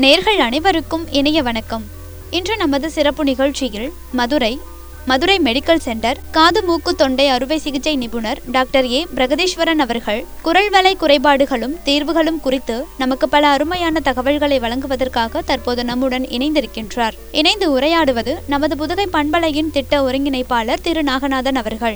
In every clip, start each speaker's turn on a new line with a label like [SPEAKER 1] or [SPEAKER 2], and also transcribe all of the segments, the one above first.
[SPEAKER 1] நேயர்கள் அனைவருக்கும் இனிய வணக்கம். இன்று நமது சிறப்பு நிகழ்ச்சியில் மதுரை மெடிக்கல் சென்டர் காது மூக்கு தொண்டை அறுவை சிகிச்சை நிபுணர் டாக்டர் ஏ பிரகதீஸ்வரன் அவர்கள் குரல் வளை குறைபாடுகளும் தீர்வுகளும் குறித்து நமக்கு பல அருமையான தகவல்களை வழங்குவதற்காக தற்போது நம்முடன் இணைந்திருக்கின்றார். இணைந்து உரையாடுவது நமது புதுகை பண்பலையின் திட்ட ஒருங்கிணைப்பாளர் திரு நாகநாதன் அவர்கள்.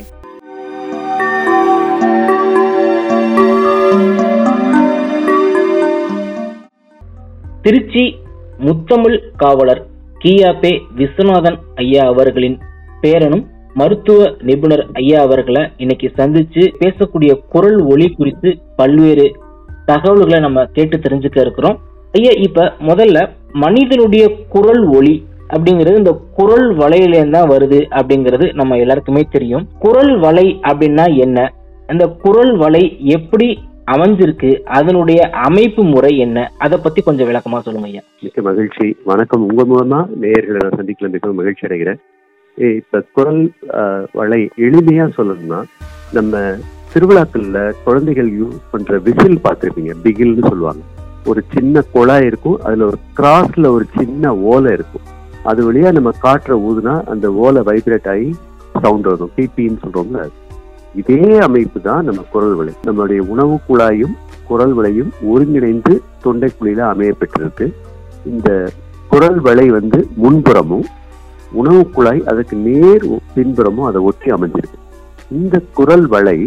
[SPEAKER 2] திருச்சி முத்தமிழ் காவலர் கியாபே விஸ்வநாதன் ஐயா அவர்களின் பேரனும் மருத்துவ நிபுணர் ஐயா அவர்களை இன்னைக்கு சந்திச்சு பேசக்கூடிய குரல் ஒலி குறித்து பல்வேறு தகவல்களை நம்ம கேட்டு தெரிஞ்சுக்க இருக்கிறோம். ஐயா, இப்ப முதல்ல மனிதனுடைய குரல் ஒலி அப்படிங்கிறது இந்த குரல் வளையிலேருந்து தான் வருது அப்படிங்கிறது நம்ம எல்லாருக்குமே தெரியும். குரல் வளை அப்படின்னா என்ன, அந்த குரல் வளை எப்படி அமைஞ்சிருக்கு, அதனுடைய அமைப்பு முறை என்ன, அதை பத்தி கொஞ்சம் விளக்கமா சொல்லுங்க ஐயா.
[SPEAKER 3] மிக்க மகிழ்ச்சி. வணக்கம். உங்க மூலமா நேயர்களை நான் சந்திக்கல மிகவும் மகிழ்ச்சி அடைகிறேன். இப்ப குரல் வளை எளிமையா சொல்லணும்னா, நம்ம திருவிழாக்கள்ல குழந்தைகள் யூஸ் பண்ற விசில் பார்த்துருப்பீங்க, பிகில்னு சொல்லுவாங்க. ஒரு சின்ன குழாய் இருக்கும், அதுல ஒரு கிராஸ்ல ஒரு சின்ன ஓலை இருக்கும். அது வழியா நம்ம காற்றை ஊதுனா அந்த ஓலை வைப்ரேட் ஆகி சவுண்ட் வரும், பிபின்னு சொல்றோம்ல. இதே அமைப்பு தான் நம்ம குரல் வளை. நம்மளுடைய உணவு குழாயும் குரல் வளையும் ஒருங்கிணைந்து தொண்டை குழியில அமைய பெற்றிருக்கு. இந்த குரல் வளை முன்புறமும் உணவு குழாய் அதுக்கு நேர் பின்புறமும் அதை ஒட்டி அமைஞ்சிருக்கு. இந்த குரல் வளை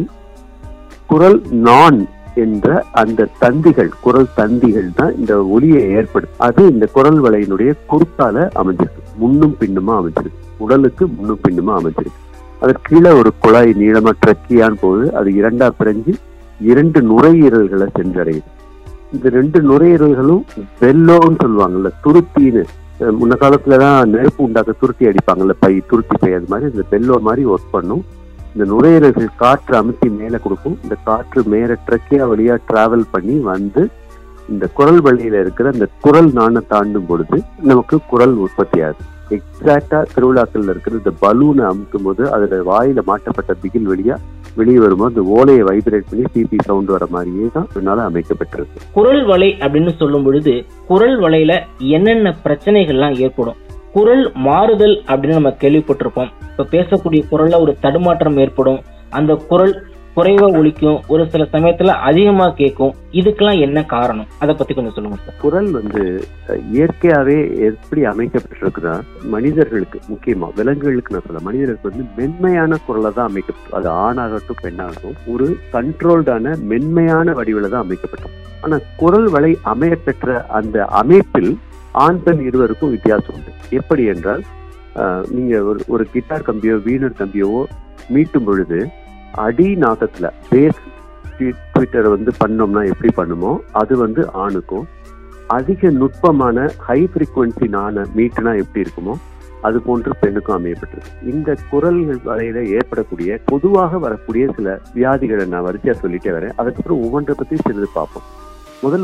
[SPEAKER 3] குரல் நான் என்ற அந்த தந்திகள், குரல் தந்திகள் தான் இந்த ஒலியை ஏற்படுத்தும். அது இந்த குரல் வளையினுடைய குறுக்கால அமைஞ்சிருக்கு, முன்னும் பின்னுமா அமைஞ்சிருக்கு, உடலுக்கு முன்னும் பின்னுமா அமைஞ்சிருக்கு. அதற்கு கீழே ஒரு குழாய் நீளமா ட்ரக்கியான் போது அது இரண்டா பிரிஞ்சு 2 நுரையீரல்களை சென்றடையுது. இந்த 2 நுரையீரல்களும் பெல்லோன்னு சொல்லுவாங்கல்ல, துருத்தின்னு. முன்ன காலத்துலதான் நெருப்பு உண்டாக்க துருத்தி அடிப்பாங்கல்ல, துருத்தி பை, அது மாதிரி இந்த பெல்லோ மாதிரி ஒர்க் பண்ணும். இந்த நுரையீரல்கள் காற்று அமுத்தி மேலே கொடுக்கும். இந்த காற்று மேல ட்ரக்கியா வழியா டிராவல் பண்ணி இந்த குரல் வழியில இருக்கிற இந்த குரல் நாணை தாண்டும் பொழுது நமக்கு குரல் உற்பத்தி ஆகுது. எக்ஸாக்டா திருவிழாக்கள்ல இருக்கிற இந்த பலூனை அமுக்கும் போது அதுல வாயில மாட்டப்பட்ட பிகில் வெளியே வரும்போது அந்த ஓலையை வைப்ரேட் பண்ணி பிபி சவுண்ட் வர மாதிரியே தான் இதனால அமைக்கப்பட்டிருக்கு.
[SPEAKER 2] குரல் வளை அப்படின்னு சொல்லும் பொழுது குரல் வளையில என்னென்ன பிரச்சனைகள்லாம் ஏற்படும்? குரல் மாறுதல் அப்படின்னு நம்ம கேள்விப்பட்டிருப்போம். இப்ப பேசக்கூடிய குரல்ல ஒரு தடுமாற்றம் ஏற்படும், அந்த குரல் குறைவா ஒலிக்கும், ஒரு சில சமயத்துல அதிகமா கேட்கும். இதுக்கெல்லாம் என்ன காரணம், அதை பத்தி கொஞ்சம் சொல்லுங்க சார்.
[SPEAKER 3] குரல் இயற்கையாவே எப்படி அமைக்கப்பட்டிருக்குன்னா, மனிதர்களுக்கு முக்கியமா, விலங்குகளுக்கு நான் சொல்ல, மனிதர்களுக்கு மென்மையான குரலை தான் அமைக்கப்பட்டு, அது ஆணாகட்டும் பெண்ணாகட்டும் ஒரு கண்ட்ரோல்டான மென்மையான வடிவில தான் அமைக்கப்பட்டோம். ஆனா குரல் வளை அமைய பெற்ற அந்த அமைப்பில் ஆண் பெண் இருவருக்கும் வித்தியாசம் உண்டு. எப்படி என்றால், நீங்க ஒரு கிட்டார் கம்பியோ வீணர் கம்பியோ மீட்டும் பொழுது அடி நாதத்துல பேஸ் ட்விட்டர் பண்ணோம்னா எப்படி பண்ணுமோ அது ஆணுக்கும், அதிக நுட்பமான ஹை ஃப்ரீக்வன்சி நான மீட்டுனா எப்படி இருக்குமோ அது போன்று பெண்ணுக்கும் அமையப்பட்டிருக்கு. இந்த குரல் வளையில ஏற்படக்கூடிய பொதுவாக வரக்கூடிய சில வியாதிகளை நான் வரிசையா சொல்லிட்டே வரேன். அதுக்கப்புறம் ஒவ்வொன்றை பத்தி சிறிது பார்ப்போம். முதல்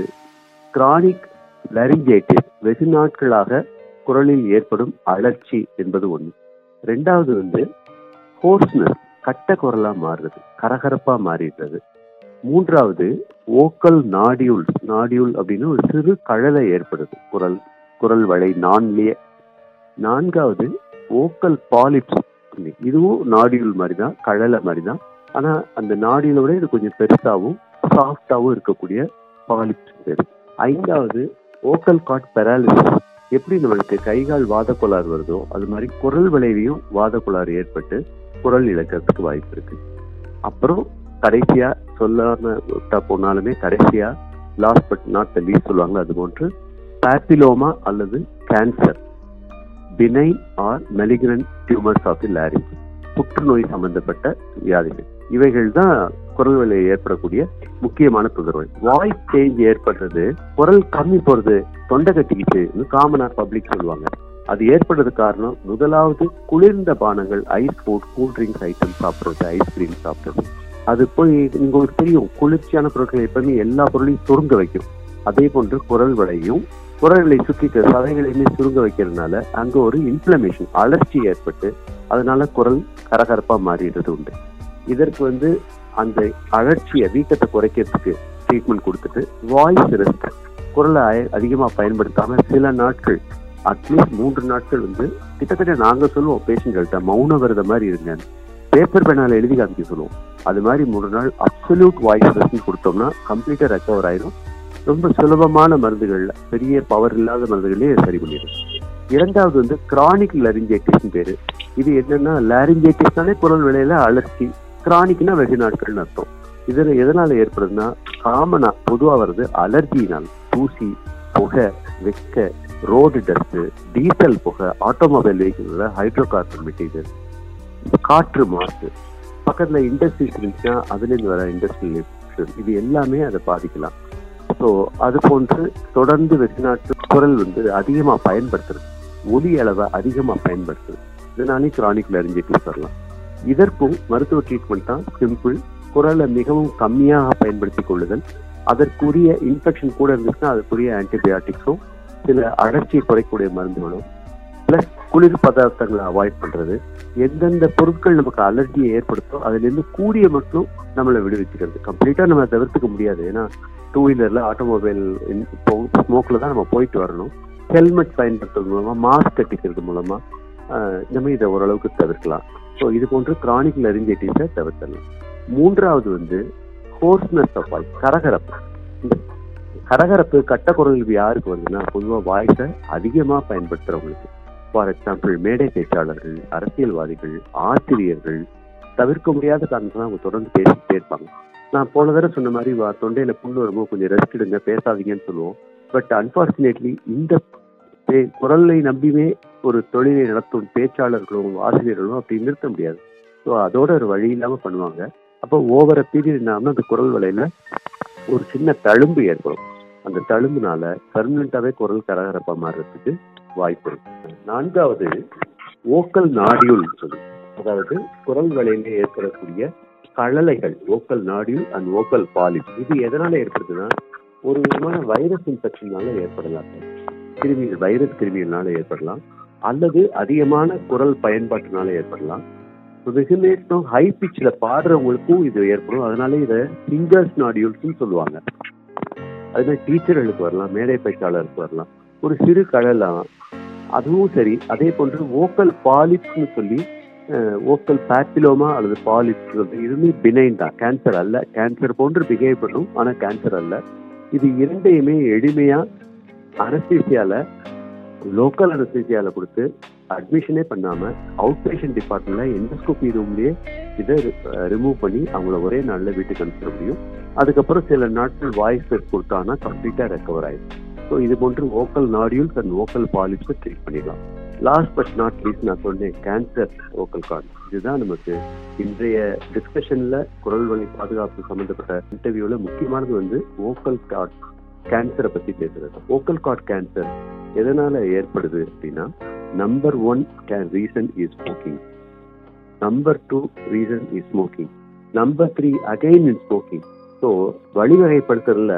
[SPEAKER 3] கிரானிக் லரிஞ்சைட்டிஸ், வெகு நாட்களாக குரலில் ஏற்படும் அழற்சி என்பது ஒண்ணு. ரெண்டாவது ஹோர்ஸ்னஸ், கட்ட குரலா மாறுறது, கரகரப்பா மாறிடுறது. மூன்றாவது வோக்கல் நாடியூல் அப்படின்னு ஒரு சிறு கழலை ஏற்படுது குரல் வளை நான்லயே. நான்காவது வோக்கல் பாலிப்ஸ், இதுவும் நாடியூல் மாதிரி தான், கழலை மாதிரி தான். ஆனா அந்த நாடியூலை விட இது கொஞ்சம் பெருசாவும் சாஃப்டாவும் இருக்கக்கூடிய பாலிப்ஸ் பேரு. ஐந்தாவது வோக்கல் கார்ட் பெராலிசிஸ். எப்படி நம்மளுக்கு கைகால் வாத கோளாறு வருதோ அது மாதிரி குரல் வளைவிலையும் வாத கோளாறு ஏற்பட்டு குரல் இழக்கிறதுக்கு வாய்ப்பு இருக்கு. அப்புறம் கடைசியா சொல்லாம போனாலுமே கடைசியா last but not the least சொல்லுவாங்க, அது போன்று பாப்பிலோமா அல்லது cancer, benign or malignant tumours of the larynx, புற்றுநோய் சம்பந்தப்பட்ட வியாதிகள். இவைகள் தான் குரல் வளையை ஏற்படக்கூடிய முக்கியமான தொந்தரவுகள். வாய்ஸ் சேஞ்ச் ஏற்படுறது, குரல் கம்மி போறது, தொண்டை கட்டிக்கிட்டு காமனா பப்ளிக் சொல்லுவாங்க. அது ஏற்படுறது காரணம் முதலாவது குளிர்ந்த பானங்கள், ice food, cool drinks item சாப்பிட்றது, ஐஸ்கிரீம் சாப்பிட்றது. அது போய் உங்களுக்கு தெரியும், குளிர்ச்சியான பொருட்கள் எப்பவுமே எல்லா பொருளையும் சுருங்க வைக்கும். அதே போன்று குரல் வளையும் குரல்களை சுற்றி சதைகளையுமே சுருங்க வைக்கிறதுனால அங்க ஒரு இன்ஃப்ளமேஷன், அலர்ச்சி ஏற்பட்டு அதனால குரல் கரகரப்பா மாறிடுறது உண்டு. இதற்கு அந்த அழற்சியை, வீக்கத்தை குறைக்கிறதுக்கு ட்ரீட்மெண்ட் கொடுத்துட்டு வாய்ஸ் ரெஸ்ட், குரலை அதிகமாக பயன்படுத்தாம சில நாட்கள், அட்லீஸ்ட் 3 நாட்கள் கிட்டத்தட்ட நாங்கள் சொல்லுவோம் பேஷண்ட்கள்கிட்ட மௌன விரத மாதிரி இருங்க, பேப்பர் பெண்ணால் எழுதி காமிக்க சொல்லுவோம். அது மாதிரி 3 நாள் அப்சல்யூட் வாய்ஸ் ரெஸ்ட் கொடுத்தோம்னா கம்ப்ளீட்டாக ரெக்கவர் ஆயிடும். ரொம்ப சுலபமான மருந்துகள்ல, பெரிய பவர் இல்லாத மருந்துகளே சரி பண்ணிடும். இரண்டாவது கிரானிக் லாரிஞ்சைட்டிஸ் பேரு. இது என்னன்னா, லாரிஞ்சைட்டிஸ்னாலே குரல் வளையில அலர்ச்சி, கிரானிக்னா வெகு நாட்கள்னு அர்த்தம். இதுல எதனால ஏற்படுதுன்னா, காமனா பொதுவா வருது அலர்ஜினால். தூசி, புகை, வெக்க, ரோடு டஸ்ட், டீசல் புகை, ஆட்டோமொபைல் வெஹிக்கிள்ல ஹைட்ரோ கார்பன் மெட்டீரியல், காற்று மாசு, பக்கத்துல இண்டஸ்ட்ரீஸ் இருந்துச்சுன்னா அதுல இருந்து வர இண்டஸ்ட்ரியல், இது எல்லாமே அதை பாதிக்கலாம். ஸோ அது போன்று தொடர்ந்து வெகுநாட்டு குரல் அதிகமாக பயன்படுத்துறது, ஒலி அளவை அதிகமாக பயன்படுத்துறது, இதனாலே கிரானிக் லாரிஞ்சைட்டிஸ் வரலாம். இதற்கும் மருத்துவ ட்ரீட்மெண்ட் தான் சிம்பிள். குரலை மிகவும் கம்மியாக பயன்படுத்தி கொள்ளுதல், அதற்குரிய இன்ஃபெக்ஷன் கூட இருந்துச்சுன்னா அதற்குரிய ஆன்டிபயாட்டிக்ஸும் சில அழற்சியை குறைக்கூடிய மருந்துகளும், பிளஸ் குளிர் பதார்த்தங்களை அவாய்ட் பண்றது, எந்தெந்த பொருட்கள் நமக்கு அலர்ஜியை ஏற்படுத்தோ அதுலேருந்து கூடிய மட்டும் நம்மளை விடுவிச்சுக்கிறது. கம்ப்ளீட்டா நம்ம தவிர்த்துக்க முடியாது, ஏன்னா 2 வீலர்ல ஆட்டோமொபைல் ஸ்மோக்ல தான் நம்ம போயிட்டு வரணும். ஹெல்மெட் பயன்படுத்துறது மூலமா, மாஸ்க் கட்டிக்கிறது மூலமா நம்ம இதை ஓரளவுக்கு தவிர்க்கலாம். ஸோ இது போன்று கிரானிக் லாரிஞ்சைட்டிஸை தவிர்த்தலாம். மூன்றாவது ஹோர்ஸ்னஸ் ஆஃப் வாய்ஸ், கரகரப்பு. இந்த கரகரப்பு கட்ட குரல் யாருக்கு வருதுன்னா, பொதுவாக வாய்ஸை அதிகமாக பயன்படுத்துறவங்களுக்கு. ஃபார் எக்ஸாம்பிள், மேடை பேச்சாளர்கள், அரசியல்வாதிகள், ஆசிரியர்கள், தவிர்க்க முடியாத காரணத்துல அவங்க தொடர்ந்து பேசிக்கிட்டே இருப்பாங்க. நான் போன தடவை சொன்ன மாதிரி தொண்டையில புண்ணு வரும்போது கொஞ்சம் ரெஸ்ட் எடுங்க, பேசாதீங்கன்னு சொல்லுவோம். பட் அன்பார்ச்சுனேட்லி இந்த குரலை நம்பியுமே ஒரு தொழிலை நடத்தும் பேச்சாளர்களும் ஆசிரியர்களும் அப்படி நிறுத்த முடியாது. ஸோ அதோட ஒரு வழி இல்லாமல் பண்ணுவாங்க. அப்போ ஓவர பீரியட் என்னாமல் அந்த குரல் வலையில ஒரு சின்ன தழும்பு ஏற்படும். அந்த தழும்புனால பர்மனண்டாவே குரல் கரகரப்பா மாறுறதுக்கு வாய்ப்பு இருக்கு. நான்காவது வோக்கல் நாடியூல் சொல்லி, அதாவது குரல் வலையில ஏற்படக்கூடிய கழலைகள், vocal nodule and vocal polyp. இது எதனால ஏற்படுதுன்னா, ஒரு விதமான வைரஸ் இன்ஃபெக்ஷனால ஏற்படலாம், கிருமிகள், வைரஸ் கிருமிகள்னால ஏற்படலாம், அல்லது அதிகமான குரல் பயன்பாட்டினால ஏற்படலாம். வெகுநேரம் ஹை பிச்சில் பாடுறவங்களுக்கும் இது ஏற்படும். அதனால இதை சிங்கர்ஸ் நாடியூல்ஸ் சொல்லுவாங்க. அதுமாதிரி டீச்சர்களுக்கு வரலாம், மேடை பேச்சாளருக்கு வரலாம், ஒரு சிறு கழலாம், அதுவும் சரி. அதே போன்று வோக்கல் பாலிப்ஸ்னு சொல்லி, வோக்கல் பேப்பிலோமா அல்லது பாலிப்ஸ், இதுவுமே பினைன் தான், கேன்சர் அல்ல. கேன்சர் போன்று பிஹேவ் பண்ணும், ஆனால் கேன்சர் அல்ல. இது இரண்டையுமே எளிமையா அனஸ்தீசியால, லோக்கல் அனஸ்தீசியால கொடுத்து அட்மிஷனே பண்ணாம அவுட் பேஷண்ட் டிபார்ட்மெண்ட்ல எண்டோஸ்கோபி ரூம்லயே இதை ரிமூவ் பண்ணி அவங்கள ஒரே நாள்ல வீட்டுக்கு அனுப்பிட முடியும். அதுக்கப்புறம் சில நாட்கள் வாய்ஸ் டெஸ்ட் கொடுத்தாங்கன்னா கம்ப்ளீட்டா ரெக்கவர் ஆயிடும். ஸோ இது போன்று வோக்கல் நாடியூல்ஸ் அண்ட் வோக்கல் பாலிப்ஸை ட்ரீட் பண்ணிடலாம். லாஸ்ட் பட் நாட் லீஸ்ட் நான் சொன்னேன், கேன்சர் வோக்கல் கார்டு. இதுதான் நமக்கு இன்றைய டிஸ்கஷன்ல குரல் வழி பாதுகாப்பு சம்பந்தப்பட்ட இன்டர்வியூல முக்கியமானது வோக்கல் கார்டு கேன்சரை பத்தி பேசுறது. வோக்கல் கார்டு கேன்சர் எதனால ஏற்படுது அப்படின்னா, number 1 reason is smoking, number 2 reason is smoking, number 3 again is smoking. So வழிவகைப்படுத்துறதுல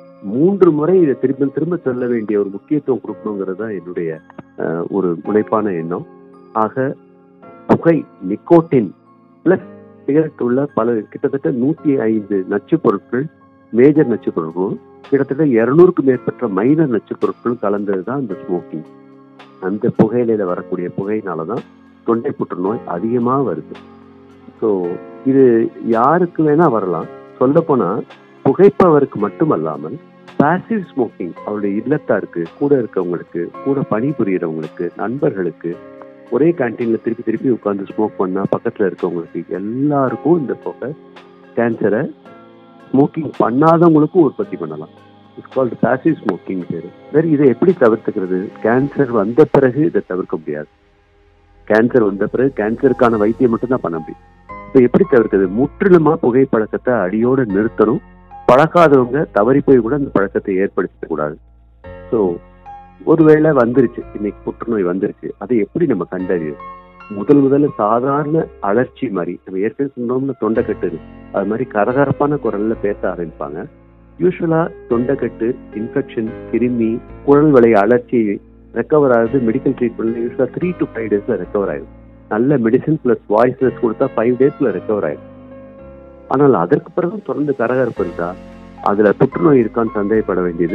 [SPEAKER 3] 3 முறை இதை திரும்ப திரும்ப சொல்ல வேண்டிய ஒரு முக்கியத்துவம் கொடுக்கணுங்கிறது தான் என்னுடைய ஒரு முனைப்பான எண்ணம். ஆக புகை, நிக்கோட்டின் பிளஸ் சிகரெட் உள்ள பல கிட்டத்தட்ட 105 நச்சு பொருட்கள், மேஜர் நச்சு பொருட்களும் கிட்டத்தட்ட 200க்கும் மேற்பட்ட மைனர் நச்சு பொருட்களும் கலந்தது தான் இந்த ஸ்மோக்கிங். அந்த புகையில வரக்கூடிய புகையினாலதான் தொண்டை புற்றுநோய் அதிகமாக வருது. ஸோ இது யாருக்கு வேணா வரலாம். சொல்ல போனா புகைப்பவருக்கு மட்டுமல்லாமல் பாசிவ் ஸ்மோக்கிங், அவருடைய இல்லத்தாருக்கு, கூட இருக்கவங்களுக்கு, கூட பணிபுரியறவங்களுக்கு, நண்பர்களுக்கு, ஒரே கேன்டீன்ல திருப்பி திருப்பி உட்கார்ந்து ஸ்மோக் பண்ணா பக்கத்துல இருக்கவங்களுக்கு எல்லாருக்கும் இந்த புகை கேன்சரை ஸ்மோக்கிங் பண்ணாதவங்களுக்கும் உற்பத்தி பண்ணலாம். இட்ஸ் கால்டு பாசிவ் ஸ்மோக்கிங் பேரு. சரி, இதை எப்படி தவிர்த்துக்கிறது? கேன்சர் வந்த பிறகு இதை தவிர்க்க முடியாது. கேன்சர் வந்த பிறகு கேன்சருக்கான வைத்தியம் மட்டும்தான் பண்ண முடியும். இப்போ எப்படி தவிர்க்கிறது? முற்றிலுமா புகைப்பழக்கத்தை அடியோடு நிறுத்தணும். பழக்காதவங்க தவறி போய் கூட அந்த பழக்கத்தை ஏற்படுத்த கூடாது. ஸோ ஒருவேளை வந்துருச்சு, இன்னைக்கு புற்றுநோய் வந்துருச்சு, அதை எப்படி நம்ம கண்டறியும்? முதல்ல சாதாரண அலர்ச்சி மாதிரி, நம்ம ஏற்கனவே சொன்னோம்னா தொண்டைக்கட்டு, அது மாதிரி கரகரப்பான குரல்ல பேச ஆரம்பிப்பாங்க. யூஸ்வலா தொண்டைக்கட்டு, இன்ஃபெக்ஷன், கிருமி, குரல் வலை அலர்ச்சி ரெக்கவர் ஆகுது. மெடிக்கல் ட்ரீட்மெண்ட்ல யூஸ்வலா 3 to 5 days ரெக்கவர் ஆயிடும். நல்ல மெடிசன் பிளஸ் வாய்ஸ் டெஸ்ட் கொடுத்தா 5 days ரெக்கவர் ஆயிடும். ஆனால் அதற்கு பிறகு தொடர்ந்து கரகரப்பு இருந்தா அதுல புற்றுநோய் இருக்கான்னு சந்தேகப்பட வேண்டியது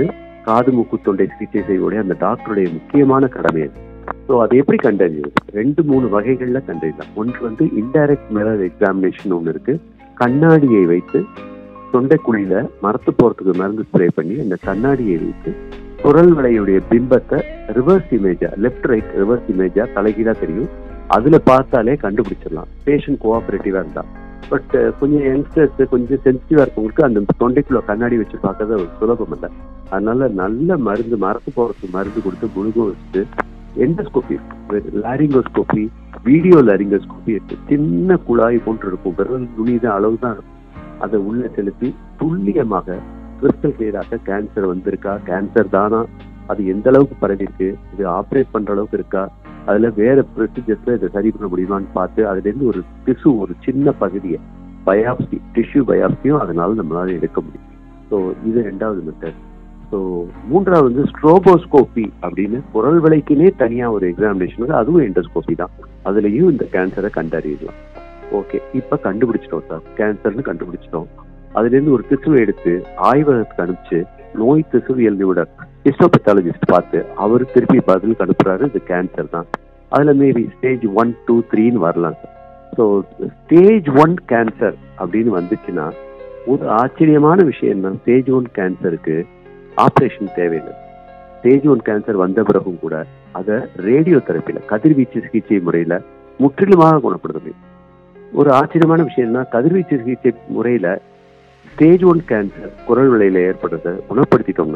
[SPEAKER 3] காது மூக்கு தொண்டை சிகிச்சை செய்யக்கூடிய அந்த டாக்டருடைய முக்கியமான கடமை அது. ஸோ அதை எப்படி கண்டறியுது? 2-3 வகைகள்ல கண்டறியலாம். ஒன்று இன்டைரக்ட் மிரர் எக்ஸாமினேஷன் ஒன்று இருக்கு. கண்ணாடியை வைத்து தொண்டைக்குழியில மரத்து போறதுக்கு மருந்து ஸ்ப்ரே பண்ணி அந்த கண்ணாடியை வைத்து குரல் வளையுடைய பிம்பத்தை ரிவர்ஸ் இமேஜா, லெஃப்ட் ரைட் ரிவர்ஸ் இமேஜா தலைகீழா தெரியும். அதுல பார்த்தாலே கண்டுபிடிச்சிடலாம் பேஷண்ட் கோஆபரேட்டிவா இருந்தா. பட் கொஞ்சம் யங்ஸ்டர்ஸ், கொஞ்சம் சென்சிட்டிவா இருக்கவங்களுக்கு அந்த தொண்டைக்குள்ள கண்ணாடி வச்சு பார்க்கறது ஒரு சுலபம் இல்லை. அதனால நல்ல மருந்து, மரத்து போறதுக்கு மருந்து கொடுத்து குளுக்கோ வச்சுட்டு எண்டோஸ்கோபி, லாரிங்கோஸ்கோபி, வீடியோ லாரிங்கோஸ்கோபி இருக்கு. சின்ன குழாய் போன்று இருக்கும், விரல் நுனிதான் அளவு தான் இருக்கும். அதை உள்ள செலுத்தி துல்லியமாக கிறிஸ்டல் கிளியராக கேன்சர் வந்திருக்கா, கேன்சர் தானா, அது எந்த அளவுக்கு பரவி இருக்கு, இது ஆப்ரேட் பண்ற அளவுக்கு இருக்கா, அதுல வேற ப்ரொசீஜர்ஸ்ல இதை சரி பண்ண முடியுமான்னு பார்த்து அதுல இருந்து ஒரு திசு, ஒரு சின்ன பகுதியை பயாப்சி, டிஷ்யூ பயாப்சியும் அதனால நம்மளால எடுக்க முடியும். ஸோ இது 2வது மெத்தட். ஸோ 3வது ஸ்ட்ரோபோஸ்கோபி அப்படின்னு குரல் வளைக்குனே தனியா ஒரு எக்ஸாமினேஷன், அதுவும் எண்டோஸ்கோபி தான். அதுலயும் இந்த கேன்சரை கண்டறியலாம். ஓகே, இப்ப கண்டுபிடிச்சிட்டோம் சார், கேன்சர்னு கண்டுபிடிச்சிட்டோம். அதுல இருந்து ஒரு திசுவை எடுத்து ஆய்வகத்துக்கு அனுப்பிச்சு நோய் திசுவியல் நிபுணர் ஹிஸ்டோபெத்தாலஜிஸ்ட் பார்த்து அவரு திருப்பி பதிலுக்கு அனுப்புறாரு, இது கேன்சர் தான். அதுல மேபி ஸ்டேஜ் 1, 2, 3 வரலாம் சார். ஸோ ஸ்டேஜ் 1 கேன்சர் அப்படின்னு வந்துச்சுன்னா ஒரு ஆச்சரியமான விஷயம் என்ன, ஸ்டேஜ் 1 கேன்சருக்கு ஆப்ரேஷன் தேவையில்லை. ஸ்டேஜ் 1 கேன்சர் வந்த பிறகும் கூட அதை ரேடியோ தெரப்பியில, கதிர்வீச்சு சிகிச்சை முறையில முற்றிலுமாக குணப்படுத்த. ஒரு ஆச்சரியமான விஷயம்னா, கதிர்வீச்சு சிகிச்சை முறையில ஸ்டேஜ் 1 கேன்சர் குரல் வளையில ஏற்படுறத குணப்படுத்திட்டோம்னா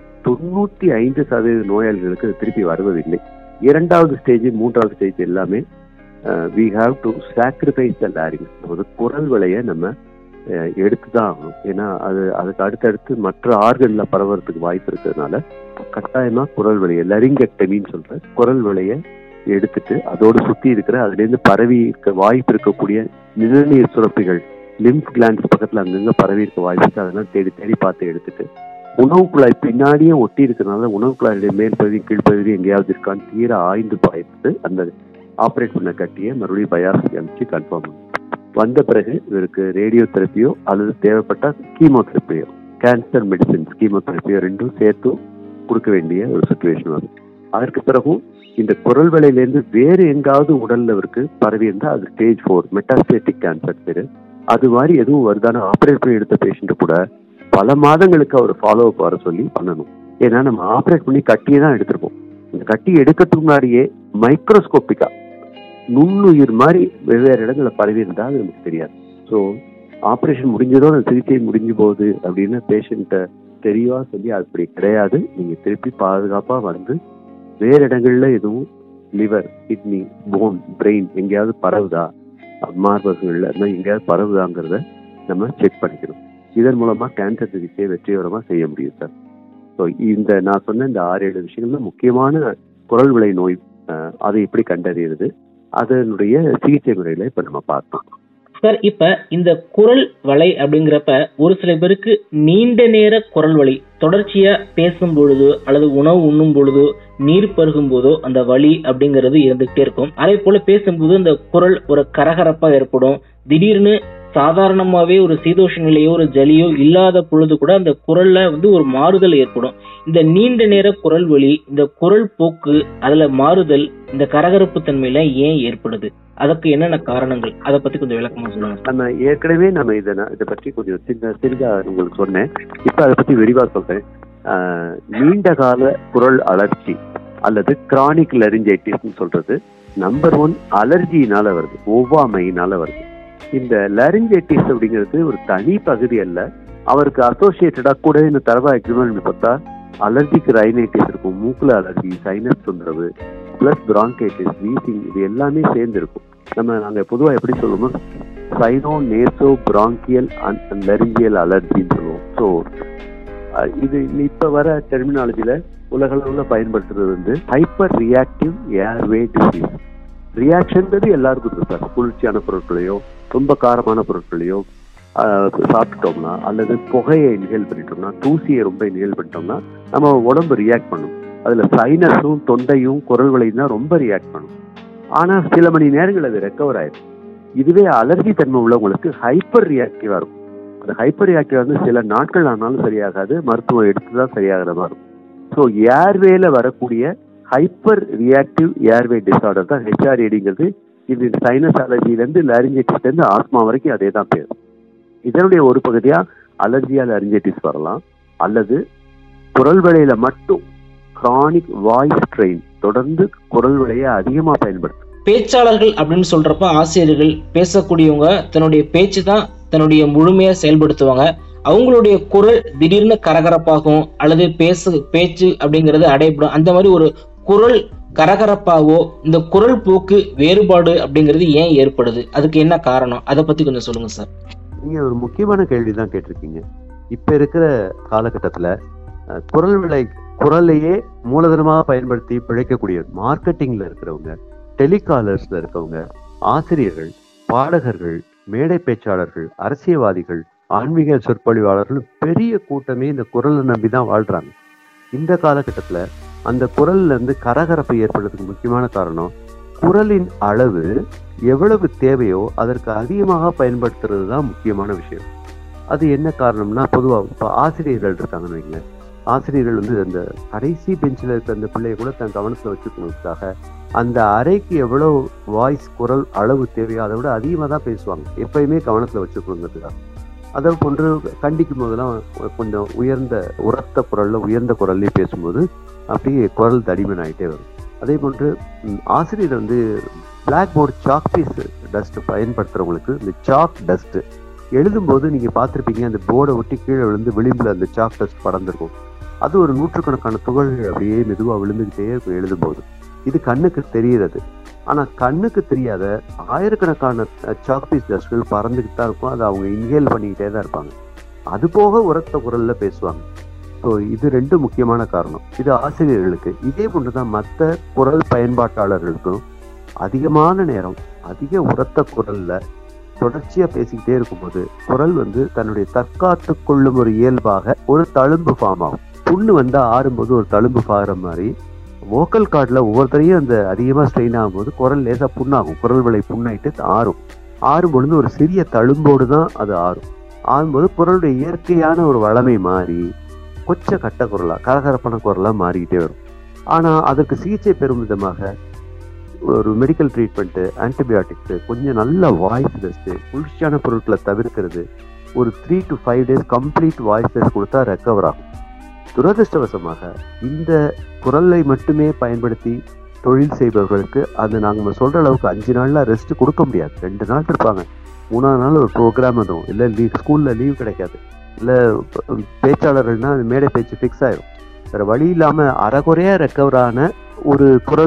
[SPEAKER 3] 95% நோயாளிகளுக்கு திருப்பி வருவதில்லை. 2வது ஸ்டேஜ், 3வது ஸ்டேஜ் எல்லாமே we have to sacrifice the larynx. அதாவது குரல் வளைய நம்ம எடுத்துதான் ஆகணும். ஏன்னா அதுக்கு அடுத்தடுத்து மற்ற ஆர்கன்ல பரவறதுக்கு வாய்ப்பு இருக்கிறதுனால கட்டாயமா குரல் வளைய, லரிங்கெக்டமின்னு சொல்ற குரல் வளைய எடுத்துட்டு அதோடு சுத்தி இருக்கிற அதுல இருந்து பரவி இருக்க வாய்ப்பு இருக்கக்கூடிய நிணநீர் சுரப்பிகள், லிம்ப் கிளாண்ட்ஸ் பக்கத்துல அங்கங்க பரவி இருக்க வாய்ப்பு, அதெல்லாம் தேடி தேடி பார்த்து எடுத்துட்டு உணவு குழாய் பின்னாடியே ஒட்டி இருக்கிறதுனால உணவு குழாயுடைய மேற்பகுதி கீழ்ப்பகுதி எங்கேயாவது இருக்கான்னு தீர ஆய்ந்து பார்த்து அந்த ஆப்ரேட் பண்ண கட்டியை மறுபடியும் பயாப்சி அனுப்பிச்சு கன்ஃபார்ம் பண்ணும். வந்த பிறகு இவருக்கு ரேடியோ தெரப்பியோ அல்லது தேவைப்பட்ட கீமோதெரப்பியோ, கேன்சர் மெடிசின்ஸ் கீமோதெரப்பியோ 2ம் சேர்த்து கொடுக்க வேண்டிய ஒரு சுச்சுவேஷன் வரும். அதற்கு பிறகும் இந்த குரல் வளையிலேருந்து வேறு எங்காவது உடல்ல இவருக்கு பரவி இருந்தால் அது ஸ்டேஜ் 4 மெட்டாஸ்டேட்டிக் கேன்சர் பேரு. அது மாதிரி எதுவும் வருதான ஆப்ரேட் பண்ணி எடுத்த பேஷண்ட் கூட பல மாதங்களுக்கு அவர் ஃபாலோ அப் வர சொல்லி பண்ணணும். ஏன்னா நம்ம ஆப்ரேட் பண்ணி கட்டியே தான் எடுத்திருப்போம். இந்த கட்டி எடுக்கிறதுக்கு முன்னாடியே மைக்ரோஸ்கோப்பிக்கா நுண்ணுயிர் மாதிரி வெவ்வேறு இடங்களை பரவி இருந்தால் அது நமக்கு தெரியாது. ஸோ ஆப்ரேஷன் முடிஞ்சதோ அந்த சிகிச்சை முடிஞ்சு போகுது அப்படின்னு பேஷண்ட்டை தெரியவா சொல்லி அப்படி கிடையாது. நீங்க திருப்பி பாதுகாப்பா வந்து வேறு இடங்கள்ல எதுவும் லிவர், கிட்னி, போன், பிரெயின் எங்கேயாவது பரவுதா, மார்பகங்கள்ல எங்கேயாவது பரவுதாங்கிறத நம்ம செக் பண்ணிக்கணும். இதன் மூலமா கேன்சர் சிகிச்சையை வெற்றிகரமா செய்ய முடியும் சார். ஸோ இந்த நான் சொன்ன இந்த 6-7 விஷயங்கள்ல முக்கியமான குரல் வளை நோய், அதை எப்படி கண்டறியறது, அதனுடைய சிகிச்சை முறையில இப்ப நம்ம பார்த்தோம்
[SPEAKER 2] சார். இப்ப இந்த குரல் வளை அப்படிங்கிறப்ப ஒரு சில பேருக்கு நீண்ட நேர குரல் வலி, தொடர்ச்சியா பேசும் பொழுதோ அல்லது உணவு உண்ணும் பொழுதோ நீர் பருகும் போதோ அந்த வலி அப்படிங்கிறது இருந்துகிட்டே இருக்கும். அதே போல பேசும்போது அந்த குரல் ஒரு கரகரப்பா ஏற்படும். திடீர்னு சாதாரணமாவே ஒரு சீதோஷ நிலையோ ஒரு ஜலியோ இல்லாத பொழுது கூட அந்த குரல்ல ஒரு மாறுதல் ஏற்படும். இந்த நீண்ட நேர குரல் வலி, இந்த குரல் போக்கு, அதுல மாறுதல், இந்த கரகரப்பு தன்மையில ஏன் ஏற்படுது, அதுக்கு என்னென்ன காரணங்கள், அதை பத்தி கொஞ்சம் விளக்கமா சொல்லுங்க.
[SPEAKER 3] நம்ம ஏற்கனவே இதை பற்றி கொஞ்சம் சிறிதா உங்களுக்கு சொன்னேன். இப்ப அதை பத்தி விரிவா சொல்றேன். நீண்ட கால குரல் அழற்சி அல்லது கிரானிக் லரிஞ்சைட்டிஸ் சொல்றது நம்பர் 1 அலர்ஜினால வருது, ஒவ்வாமையினால வருது. இந்த லரிஞ்சைட்டிஸ் அப்படிங்கிறது ஒரு தனி பகுதி அல்ல, அவருக்கு அசோசியேட்டடா கூட இந்த தரவா எக்ஸாம்பிள் பார்த்தா அலர்ஜிக் ரைனைட்டிஸ் இருக்கும், மூக்குல அலர்ஜி, சைனஸ் தொந்தரவு, பிளஸ் பிராங்கைட்டிஸ், வீசிங், இது எல்லாமே சேர்ந்து இருக்கும். நாங்க பொதுவா எப்படி சொல்லுவோம், sino naso bronchial and laryngeal அலர்ஜின்னு சொல்லுவோம். ஸோ இது இப்ப வர டெர்மினாலஜில உலக அளவுல பயன்படுத்துறது ஹைப்பர் ரியாக்டிவ் ஏர்வே டிசீஸ். ரியாக்ஷன்றது எல்லாருக்கும் இருக்கு சார். குளிர்ச்சியான பொருட்களையோ ரொம்ப காரமான பொருட்களையோ சாப்பிட்டோம்னா அல்லது புகையை இன்ஹேல் பண்ணிட்டோம்னா, தூசியை ரொம்ப இன்ஹேல் பண்ணிட்டோம்னா நம்ம உடம்பு ரியாக்ட் பண்ணும். அதுல சைனஸும் தொண்டையும் குரல் வளையும் தான் ரொம்ப ரியாக்ட் பண்ணும். ஆனா சில மணி நேரங்கள் அது ரெக்கவர் ஆயிடும். இதுவே அலர்ஜி தன்மை உள்ளவங்களுக்கு ஹைப்பர் ரியாக்டிவா இருக்கும். அந்த ஹைப்பர் ரியாக்டிவா சில நாட்கள் ஆனாலும் சரியாகாது, மருத்துவம் எடுத்துதான் சரியாகிற மாதிரி இருக்கும். ஸோ ஏர்வேல வரக்கூடிய ஹைப்பர் ரியாக்டிவ் ஏர்வே டிசார்டர் தான் HRADங்கிறது. இது சைனஸ் அலர்ஜிலேருந்து லாரிஞ்சைட்டிஸ்லேருந்து ஆஸ்மா வரைக்கும் அதே தான் பேர். இதனுடைய ஒரு பகுதியாக அலர்ஜியால் லாரிஞ்சைட்டிஸ் வரலாம், அல்லது குரல் வளையில மட்டும் கிரானிக் வாய்ஸ் ஸ்ட்ரெயின், தொடர்ந்து குரல் வளையை அதிகமாக பயன்படுத்தும்.
[SPEAKER 2] பேச்சாளர்கள் அப்படின்னு சொல்றப்ப ஆசிரியர்கள் பேசக்கூடியவங்க தன்னுடைய பேச்சு தான் தன்னுடைய முழுமையா செயல்படுத்துவாங்க. அவங்களுடைய குரல் திடீர்னு கரகரப்பாகும் அல்லது பேச்சு அப்படிங்கிறது அடைபடும். அந்த மாதிரி ஒரு குரல் கரகரப்பாவோ இந்த குரல் போக்கு வேறுபாடு அப்படிங்கிறது ஏன் ஏற்படுது, அதுக்கு என்ன காரணம், அதை பத்தி கொஞ்சம் சொல்லுங்க சார்.
[SPEAKER 3] நீங்க ஒரு முக்கியமான கேள்வி தான் கேட்டிருக்கீங்க. இப்ப இருக்கிற காலகட்டத்துல குரலையே மூலதனமாக பயன்படுத்தி பிழைக்கக்கூடிய மார்க்கெட்டிங்ல இருக்கிறவங்க, டெலிகாலர்ஸ்ல இருக்கவங்க, ஆசிரியர்கள், பாடகர்கள், மேடை பேச்சாளர்கள், அரசியல்வாதிகள், ஆன்மீக சொற்பொழிவாளர்கள் பெரிய கூட்டமே இந்த குரலை நம்பிதான் வாழ்றாங்க. இந்த காலகட்டத்துல அந்த குரல்ல இருந்து கரகரப்பு ஏற்படுறதுக்கு முக்கியமான காரணம் குரலின் அளவு எவ்வளவு தேவையோ அதற்கு அதிகமாக பயன்படுத்துறது தான் முக்கியமான விஷயம். அது என்ன காரணம்னா, பொதுவாக இப்போ ஆசிரியர்கள் இருக்காங்கன்னு வைங்க. ஆசிரியர்கள் அந்த கடைசி பெஞ்சில் இருக்க அந்த பிள்ளைய கூட தன் கவனத்தில் வச்சுக்கணுக்காக அந்த அறைக்கு எவ்வளோ குரல் அளவு தேவையோ அதை விட அதிகமாக தான் பேசுவாங்க, எப்பயுமே கவனத்தில் வச்சுக்கணுங்கிறதுக்காக. அதை போன்று கண்டிக்கும் போதெல்லாம் கொஞ்சம் உரத்த உயர்ந்த குரல்லையும் பேசும்போது அப்படியே குரல் தடிமன் ஆகிட்டே வரும். அதே போன்று ஆசிரியர் blackboard chalk piece dust பயன்படுத்துறவங்களுக்கு இந்த சாக் டஸ்ட் எழுதும்போது நீங்க பார்த்துருப்பீங்க, அந்த போர்டை ஒட்டி கீழே விழுந்து விளிம்புல அந்த சாக் டஸ்ட் படர்ந்துருக்கும். அது ஒரு நூற்றுக்கணக்கான துகள்கள் அப்படியே மெதுவாக விழுந்துகிட்டே இருக்கும் எழுதும்போது. இது கண்ணுக்கு தெரிகிறது. ஆனா கண்ணுக்கு தெரியாத ஆயிரக்கணக்கான சாக் பீஸ் டஸ்ட்கள் பறந்துகிட்டு தான் இருக்கும். அதை அவங்க இன்ஹேல் பண்ணிக்கிட்டே தான் இருப்பாங்க. அது போக உரத்த குரல்ல பேசுவாங்க. ஸோ இது ரெண்டு முக்கியமான காரணம். இது ஆசிரியர்களுக்கு. இதே போன்றுதான் மற்ற குரல் பயன்பாட்டாளர்களுக்கும் அதிகமான நேரம் அதிக உரத்த குரல்ல தொடர்ச்சியா பேசிக்கிட்டே இருக்கும்போது குரல் தன்னுடைய தற்காத்து கொள்ளும் ஒரு இயல்பாக ஒரு தழும்பு ஃபார்ம் ஆகும். புண்ணு ஆறும்போது ஒரு தழும்பு பாடுற மாதிரி வோக்கல் கார்டில் ஒவ்வொருத்தரையும் அந்த அதிகமாக ஸ்ட்ரெயின் ஆகும்போது குரல் லேசாக புண்ணாகும். குரல் வளை புண்ணாயிட்டு ஆறும் பொழுது ஒரு சிறிய தழும்போடு தான் அது ஆறும்போது குரலுடைய இயற்கையான ஒரு வளமை மாறி கொச்ச கட்ட குரலா கரகரப்பான குரலா மாறிக்கிட்டே வரும். ஆனால் அதற்கு சிகிச்சை பெறும் விதமாக ஒரு மெடிக்கல் ட்ரீட்மெண்ட்டு, ஆன்டிபயோட்டிக்ஸு, கொஞ்சம் நல்ல வாய்ஸ் டெஸ்ட்டு, குளிர்ச்சியான பொருட்களை தவிர்க்கிறது, ஒரு 3 to 5 days complete voice test கொடுத்தா ரெக்கவர் ஆகும். துரதிருஷ்டவசமாக இந்த குரலை மட்டுமே பயன்படுத்தி தொழில் செய்பவர்களுக்கு நாங்கள் சொல்ற அளவுக்கு 5 நாள்ல ரெஸ்ட் கொடுக்க முடியாது. 2 நாள் இருப்பாங்க, 3ஆவது நாள் ஒரு ப்ரோக்ராம் வந்துடும், இல்லை ஸ்கூல்ல லீவ் கிடைக்காது, இல்லை பேச்சாளர்கள்னா அது மேடை பேச்சு ஃபிக்ஸ் ஆயிடும். வேற வழி இல்லாம அரைகுறையா ரெக்கவர் ஆன ஒரு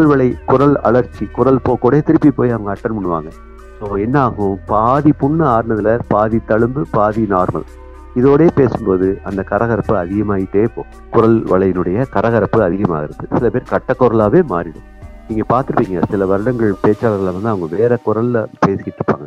[SPEAKER 3] குரல் அலர்ச்சி, குரல் போக்கோட திருப்பி போய் அவங்க அட்டன் பண்ணுவாங்க. ஸோ என்ன ஆகும், பாதி புண்ணு ஆறுனதுல பாதி தழும்பு பாதி நார்மல். இதோடய பேசும்போது அந்த கரகரப்பு அதிகமாகிட்டே போகும். குரல் வளையினுடைய கரகரப்பு அதிகமாகிறது. சில பேர் கட்ட குரலாவே மாறிடும். நீங்க பார்த்துருப்பீங்க, சில வருடங்கள் பேச்சாளர்களை அவங்க வேற குரல்ல பேசிக்கிட்டு இருப்பாங்க.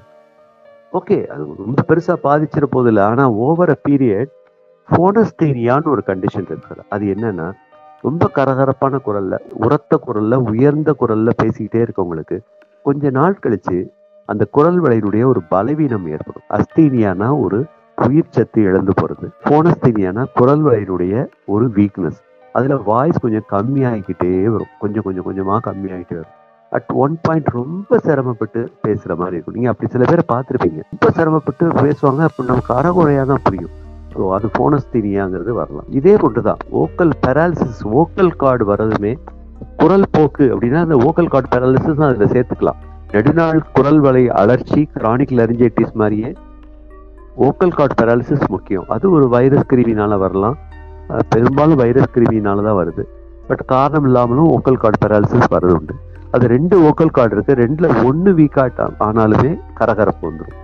[SPEAKER 3] ஓகே, அது ரொம்ப பெருசா பாதிச்சிட போதில்லை. ஆனா ஓவர் அ பீரியட் போனஸ்தீனியான்னு ஒரு கண்டிஷன் இருக்குது. அது என்னன்னா, ரொம்ப கரகரப்பான குரல்ல, உரத்த குரல்ல, உயர்ந்த குரல்ல பேசிக்கிட்டே இருக்கவங்களுக்கு கொஞ்ச நாள் கழிச்சு அந்த குரல் வளையினுடைய ஒரு பலவீனம் ஏற்படும். அஸ்தீனியானா ஒரு உயிர் சத்து இழந்து போறது, போனஸ்தீனியானா குரல் வளையினுடைய ஒரு வீக்னஸ். அதுல வாய்ஸ் கொஞ்சம் கம்மியாகிக்கிட்டே வரும், கொஞ்சமா கம்மியாகிட்டே வரும். அட் ஒன் பாயிண்ட் ரொம்ப சிரமப்பட்டு பேசுற மாதிரி இருக்கும். நீங்க அப்படி சில பேரை பார்த்துருப்பீங்க, ரொம்ப சிரமப்பட்டு பேசுவாங்க, அப்படி நமக்கு அறகுறையா தான் புரியும். ஸோ அது போனஸ்தீனியாங்கிறது வரலாம். இதே போட்டுதான் வோக்கல் பெராலிசிஸ், வோக்கல் கார்டு வர்றதுமே குரல் போக்கு அப்படின்னா அந்த வோக்கல் கார்டு பெராலிசிஸ் அதுல சேர்த்துக்கலாம். நெடுநாள் குரல் வளை அழற்சி, கிரானிக் லாரிஞ்சைட்டிஸ் மாதிரியே வோக்கல் கார்டு பெராலிசிஸ் முக்கியம். அது ஒரு வைரஸ் கிருமினால வரலாம், பெரும்பாலும் வைரஸ் கிருமினால தான் வருது. பட் காரணம் இல்லாமலும் வோக்கல் கார்டு பெராலிசிஸ் வர்றது உண்டு. அது 2 வோக்கல் கார்டு இருக்கு, 2ல 1 வீக்காட் ஆனாலுமே கரகரப்பு வந்துடும்.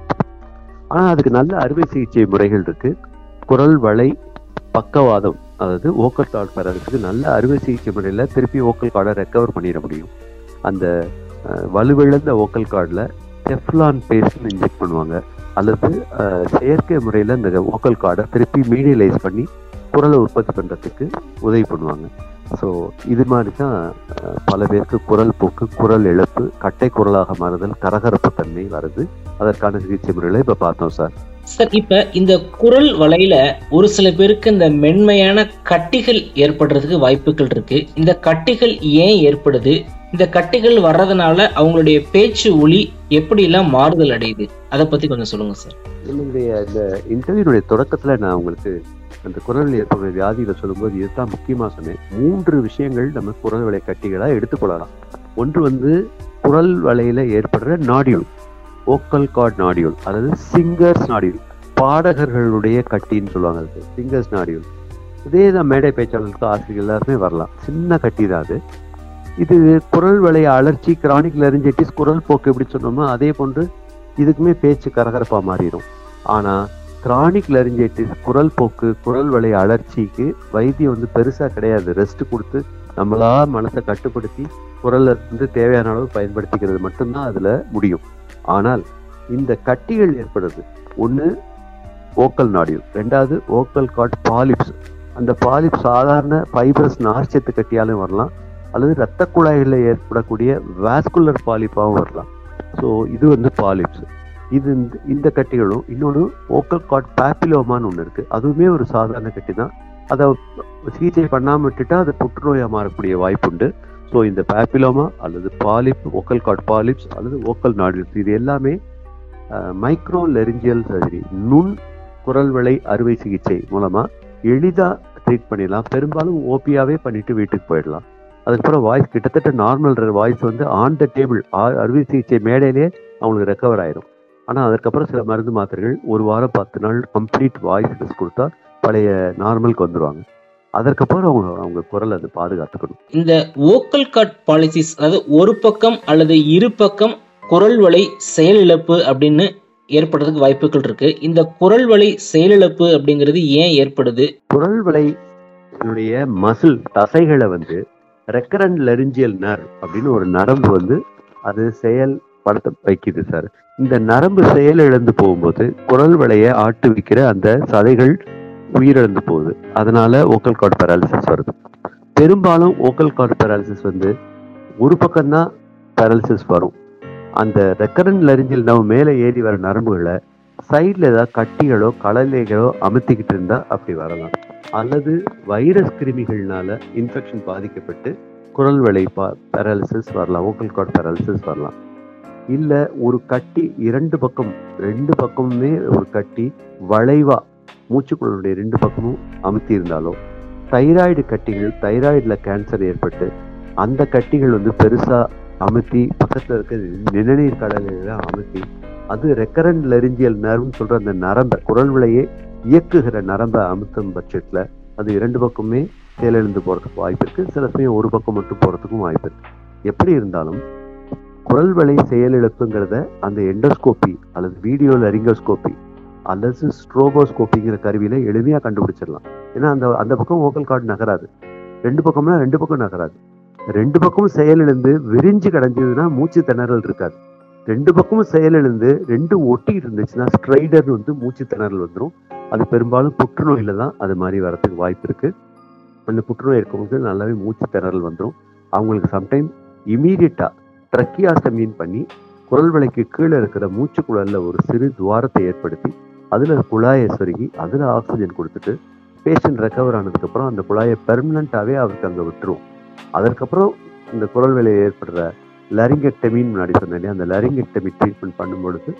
[SPEAKER 3] ஆனா அதுக்கு நல்ல அறுவை சிகிச்சை முறைகள் இருக்கு. குரல் வளை பக்கவாதம், அதாவது வோக்கல் கார்டு பெராலிசிஸ்க்கு நல்ல அறுவை சிகிச்சை முறையில திருப்பி வோக்கல் கார்டை ரெக்கவர் பண்ணிட முடியும். அந்த வலுவிழந்த வோக்கல் கார்டில் டெஃப்லான் பேஸ்ட் இன்ஜெக்ட் பண்ணுவாங்க, அல்லது செயற்கை முறையில் இந்த வோக்கல் கார்டை திருப்பி மீடியலைஸ் பண்ணி குரலை உற்பத்தி பண்ணுறதுக்கு உதவி பண்ணுவாங்க. ஸோ இது மாதிரி தான் பல பேருக்கு குரல் போக்கு, குரல் இழப்பு, கட்டை குரலாக மாறுதல், கரகரப்பு தன்மை வருது. அதற்கான சிகிச்சை முறைகளை இப்போ பார்த்தோம் சார்.
[SPEAKER 2] சார், இப்ப இந்த குரல் வளையில ஒரு சில பேருக்கு இந்த மென்மையான கட்டிகள் ஏற்படுறதுக்கு வாய்ப்புகள் இருக்கு. இந்த கட்டிகள் ஏன் ஏற்படுது? இந்த கட்டிகள் வர்றதுனால அவங்களுடைய பேச்சு ஒலி எப்படி எல்லாம் மாறுதல் அடையுது? அதை பத்தி கொஞ்சம் சொல்லுங்க சார்.
[SPEAKER 3] என்னுடைய இந்த இன்டர்வியூனுடைய தொடக்கத்துல நான் உங்களுக்கு அந்த குரல் ஏற்படுற வியாதிகளை சொல்லும்போது இதுதான் முக்கியமா சொன்னேன். 3 விஷயங்கள் நம்ம குரல் வளை கட்டிகளா எடுத்துக்கொள்ளலாம். ஒன்று குரல் வளையில ஏற்படுற நாடியூல், வோக்கல் கார்ட் நாடியூல், அதாவது சிங்கர்ஸ் நாடியூல், பாடகர்களுடைய கட்டின்னு சொல்லுவாங்க, அது சிங்கர்ஸ் நாடியூல். இதே தான் மேடை பேச்சாளர்களுக்கு ஆசிரியர்கள் எல்லாருமே வரலாம், சின்ன கட்டி தான் அது. இது குரல் வளைய அழற்சி, கிரானிக் லாரிஞ்சைட்டிஸ், குரல் போக்கு எப்படி சொன்னோமோ அதே போன்று இதுக்குமே பேச்சு கரகரப்பா மாறிடும். ஆனா கிரானிக் லாரிஞ்சைட்டிஸ், குரல் போக்கு, குரல் வளைய அழற்சிக்கு வைத்தியம் பெருசா கிடையாது. ரெஸ்ட் கொடுத்து நம்மளா மனசை கட்டுப்படுத்தி குரல்ல தேவையான அளவு பயன்படுத்திக்கிறது மட்டும்தான் அதுல முடியும். ஆனால் இந்த கட்டிகள் ஏற்படுறது, ஒன்று வோக்கல் நாடியூல், ரெண்டாவது வோக்கல் கார்ட் பாலிப்ஸ். அந்த பாலிப்ஸ் சாதாரண ஃபைபரஸ் நார்ச்சத்து கட்டியாலும் வரலாம், அல்லது இரத்த குழாய்களில் ஏற்படக்கூடிய வாஸ்குலர் பாலிப்பாகவும் வரலாம். ஸோ இது பாலிப்ஸ். இது இந்த கட்டிகளும், இன்னொன்று வோக்கல் கார்ட் பேப்பிலோமான்னு ஒன்று இருக்கு, அதுவுமே ஒரு சாதாரண கட்டி தான். அதை சிகிச்சை பண்ணாமல் விட்டுட்டா அது புற்றுநோயாக மாறக்கூடிய வாய்ப்புண்டு. ஸோ இந்த பேப்பிலோமா அல்லது பாலிப், வோக்கல் கார்ட் பாலிப்ஸ் அல்லது வோக்கல் நாடியூல்ஸ், இது எல்லாமே மைக்ரோ லெரிஞ்சியல் சர்ஜரி, நுண் குரல் வளை அறுவை சிகிச்சை மூலமா எளிதா ட்ரீட் பண்ணிடலாம். பெரும்பாலும் ஓபியாவே பண்ணிட்டு வீட்டுக்கு போயிடலாம். அதுக்கப்புறம் வாய்ஸ் கிட்டத்தட்ட normal voice on the table, அறுவை சிகிச்சை மேடையிலே அவங்களுக்கு ரெக்கவர் ஆயிரும். ஆனால் அதுக்கப்புறம் சில மருந்து மாத்திரைகள் 1 வாரம் 10 நாள் கம்ப்ளீட் வாய்ஸ் டெஸ்ட் கொடுத்தா பழைய நார்மலுக்கு வந்துடுவாங்க. அதற்கப்புறம் அவங்க குரல் அது பாதுகாத்துக்கணும்.
[SPEAKER 2] இந்த வோக்கல் கார்ட் பாலிசிஸ், அதாவது ஒரு பக்கம் அல்லது இரு பக்கம் குரல் வளை செயலிழப்பு அப்படின்னு ஏற்படுறதுக்கு வாய்ப்புகள் இருக்கு. இந்த குரல் வளை செயலிழப்பு அப்படிங்கிறது ஏன் ஏற்படுது?
[SPEAKER 3] குரல் வளை மசில் தசைகளை ரெக்கரண்ட் லெரிஞ்சியல் நர்வ் அப்படின்னு ஒரு நரம்பு அது செயல்படுத்த வைக்குது சார். இந்த நரம்பு செயலிழந்து போகும்போது குரல் வளைய ஆட்டுவிக்கிற அந்த சதைகள் உயிரிழந்து போகுது. அதனால வோக்கல் கார்ட் பேராலிசிஸ் வருது. பெரும்பாலும் வோக்கல் கார்ட் பேராலிசிஸ் ஒரு பக்கம்தான் பேராலிசிஸ் வரும். அந்த ரெக்கரண்ட் லெரிஞ்சியல் நர்வ் மேலே ஏறி வர நரம்புகளை சைடில் ஏதாவது கட்டிகளோ கலலைகளோ அமுத்திக்கிட்டு இருந்தா அப்படி வரலாம். அல்லது வைரஸ் கிருமிகள்னால இன்ஃபெக்ஷன் பாதிக்கப்பட்டு குரல் வளை பேராலிசிஸ் வரலாம், வோக்கல் கார்ட் பேராலிசிஸ் வரலாம். இல்லை ஒரு கட்டி ரெண்டு பக்கமுமே ஒரு கட்டி வளைவா மூச்சுக்குழலுடைய 2 பக்கமும் அமுத்தி இருந்தாலோ, தைராய்டு கட்டிகள், தைராய்டுல கேன்சர் ஏற்பட்டு அந்த கட்டிகள் பெருசா அமுத்தி பக்கத்துல இருக்க நிணநீர் கடலையில அமுத்தி அது ரெக்கரண்ட் லெரிஞ்சியல் நர்வ்னு சொல்ற அந்த நரம்பை, குரல் வளையை இயக்குகிற நரம்பை அமுத்தும் பட்சத்துல அது 2 பக்கமே செயலிழந்து போறதுக்கு வாய்ப்பு இருக்கு. சில சமயம் ஒரு பக்கம் மட்டும் போறதுக்கும் வாய்ப்பு இருக்கு. எப்படி இருந்தாலும் குரல் வளை செயலிழப்புங்கிறத அந்த எண்டோஸ்கோபி அல்லது வீடியோ லாரிங்கோஸ்கோபி அல்லது ஸ்ட்ரோபோஸ்கோப்பிங்கிற கருவியில எளிமையா கண்டுபிடிச்சிடலாம். ஏன்னா அந்த பக்கம் வோக்கல் கார்டு நகராது, 2 பக்கம்னா 2 பக்கம் நகராது. 2 பக்கமும் செயலிழந்து விரிஞ்சு கிடஞ்சதுன்னா மூச்சு திணறல் இருக்காது. 2 பக்கமும் செயலிழந்து 2 ஒட்டி இருந்துச்சுன்னா ஸ்ட்ரைடர் மூச்சு திணறல் வந்துடும். அது பெரும்பாலும் புற்றுநோயில தான் அது மாதிரி வரதுக்கு வாய்ப்பு இருக்கு. அந்த புற்றுநோய் இருக்கவங்களுக்கு நல்லாவே மூச்சு திணறல் வந்துடும். அவங்களுக்கு சம்டைம் இமீடியட்டா ட்ரக்கியாஸ்டமின் பண்ணி குரல் வளைக்கு கீழே இருக்கிற மூச்சு குழல்ல ஒரு சிறு துவாரத்தை ஏற்படுத்தி அதுல குழாயை சொருகி அதுல ஆக்சிஜன் கொடுத்துட்டு பேஷண்ட் ரெக்கவர் ஆனதுக்கு அப்புறம் அந்த குழாயை பெர்மனண்டாவே அவருக்கு அங்க விட்டுருவோம். அதற்கப்புறம் இந்த குரல் வளையில் ஏற்படுற லாரிங்கெக்டமின்னு முன்னாடி சொன்னேன், அந்த லாரிங்கெக்டமி ட்ரீட்மெண்ட் பண்ணும் பொழுது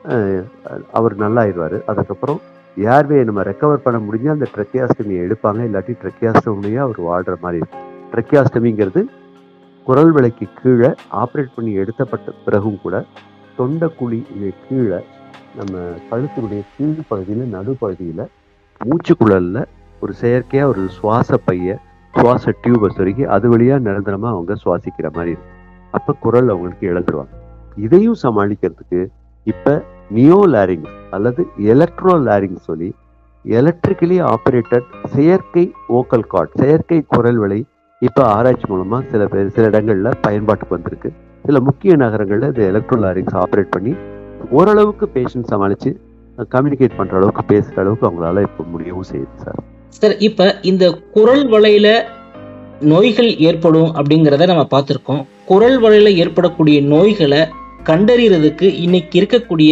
[SPEAKER 3] அவர் நல்லாயிருவாரு. அதுக்கப்புறம் ஏர்வே நம்ம ரெக்கவர் பண்ண முடிஞ்சா அந்த ட்ரெக்கியாஸ்டமியை எடுப்பாங்க, இல்லாட்டி ட்ரெக்கியாஸ்டமியே அவர் வாழ்ற மாதிரி இருக்கும். ட்ரெக்கியாஸ்டமிங்கிறது குரல் வளைக்கு கீழே ஆப்ரேட் பண்ணி எடுத்தப்பட்ட பிறகும் கூட தொண்டைக்குழி கீழே நம்ம கழுத்தினுடைய கீழ் பகுதியில நடுப்பகுதியில மூச்சுக்குழல்ல ஒரு செயற்கையா ஒரு சுவாச டியூபை சொருகி அது வழியா நிரந்தரமா அவங்க சுவாசிக்கிற மாதிரி இருக்கும். அப்ப குரல் அவங்களுக்கு இழந்துருவாங்க. இதையும் சமாளிக்கிறதுக்கு இப்ப நியோலாரிங்ஸ் அல்லது எலக்ட்ரோ லாரிங்ஸ் சொல்லி எலக்ட்ரிக்கலி ஆப்ரேட்டட் செயற்கை வோக்கல் கார்ட், செயற்கை குரல் வளை இப்ப ஆராய்ச்சி மூலமா சில இடங்கள்ல பயன்பாட்டுக்கு வந்திருக்கு. சில முக்கிய நகரங்கள்ல இந்த எலக்ட்ரோ லாரிங்ஸ் ஆப்ரேட் பண்ணி ஓரளவுக்கு பேஷண்ட் சமாளிச்சு கம்யூனிகேட் பண்ற அளவுக்கு, பேசுற அளவுக்கு அவங்களால இப்ப முடியவும் செய்யுது சார்.
[SPEAKER 2] சார், இப்ப இந்த குரல் வளையில நோய்கள் ஏற்படும் அப்படிங்கிறத நம்ம பார்த்திருக்கோம். குரல் வளையில ஏற்படக்கூடிய நோய்களை கண்டறியறதுக்கு இன்னைக்கு இருக்கக்கூடிய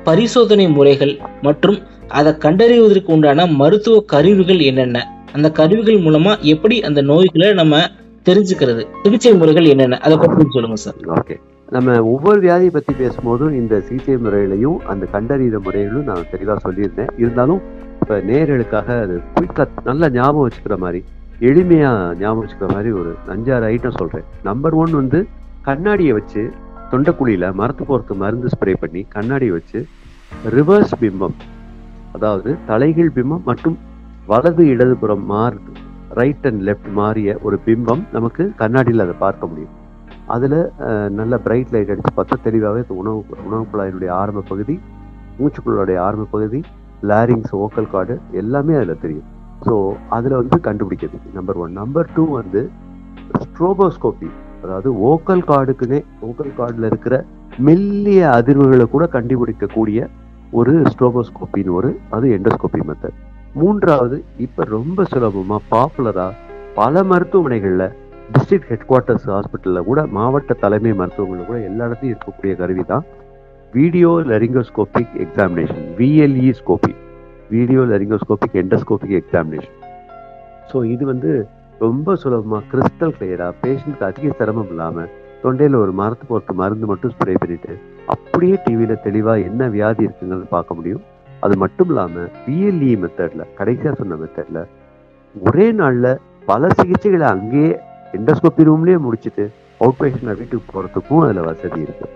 [SPEAKER 2] பரிசோதனை முறைகள் மற்றும் அதை கண்டறிவதற்கு உண்டான மருத்துவ கருவிகள் என்னென்ன, அந்த கருவிகள் மூலமா எப்படி அந்த நோய்களை நம்ம தெரிஞ்சுக்கிறது, சிகிச்சை முறைகள் என்னென்ன, அதை பற்றி சொல்லுங்க சார்.
[SPEAKER 3] ஓகே, நம்ம ஒவ்வொரு வியாதியை பத்தி பேசும்போதும் இந்த சிகிச்சை முறைகளையும் அந்த கண்டறிகிற முறைகளும் நான் தெளிவாக சொல்லியிருந்தேன். இருந்தாலும் இப்போ நேயர்களுக்காக அது குயிக்காக நல்லா ஞாபகம் வச்சுக்கிற மாதிரி, எளிமையா ஞாபகம் வச்சுக்கிற மாதிரி ஒரு 5-6 ஐட்டம் சொல்றேன். நம்பர் 1 வந்து கண்ணாடியை வச்சு தொண்டைக்குழியில மரத்து போறதுக்கு மருந்து ஸ்ப்ரே பண்ணி கண்ணாடியை வச்சு ரிவர்ஸ் பிம்பம், அதாவது தலைகீழ் பிம்பம் மற்றும் வலது இடதுபுறம் மாறுது, ரைட் அண்ட் லெஃப்ட் மாறிய ஒரு பிம்பம் நமக்கு கண்ணாடியில் அதை பார்க்க முடியும். அதுல நல்ல பிரைட் லைட் அடிச்சு பார்த்தா தெளிவாகவே உணவு குழாயினுடைய ஆரம்ப பகுதி, மூச்சுக்குள்ளாடைய ஆரம்ப பகுதி, லாரிங்ஸ், ஓக்கல் கார்டு எல்லாமே அதுல தெரியும். ஸோ அதுல வந்து கண்டுபிடிக்கிறது நம்பர் 1. நம்பர் 2 வந்து ஸ்ட்ரோபோஸ்கோபி, அதாவது ஓக்கல் கார்டுக்குன்னே ஓக்கல் கார்டுல இருக்கிற மெல்லிய அதிர்வுகளை கூட கண்டுபிடிக்கக்கூடிய ஒரு ஸ்ட்ரோபோஸ்கோப்பின்னு அது எண்டோஸ்கோபி மெத்தட். 3வது இப்ப ரொம்ப சுலபமா பாப்புலரா பல மருத்துவமனைகள்ல, டிஸ்ட்ரிக்ட் ஹெட் குவார்ட்டர்ஸ் ஹாஸ்பிட்டல்ல கூட, மாவட்ட தலைமை மருத்துவமனையில் கூட எல்லா இடத்தையும் இருக்கக்கூடிய கருவி தான் video laryngoscopic examination, VLE scopy, video laryngoscopic endoscopic examination. So இது வந்து ரொம்ப சுலபமா கிறிஸ்டல் கிளியரா பேஷண்ட்க்கு அதிக சிரமம் இல்லாம தொண்டையில ஒரு மரத்து போட்டு மருந்து மட்டும் ஸ்ப்ரே பண்ணிட்டு அப்படியே டிவியில தெளிவா என்ன வியாதி இருக்குங்கிறது பார்க்க முடியும். அது மட்டும் இல்லாம VLE மெத்தட்ல, கடைசியா சொன்ன மெத்தட்ல ஒரே நாள்ல பல சிகிச்சைகளை அங்கேயே எண்டோஸ்கோபி ரூம்லயே முடிச்சுட்டு அவுட் பேஷண்ட்ல வீட்டுக்கு போறதுக்கும் அதுல வசதி இருக்கு.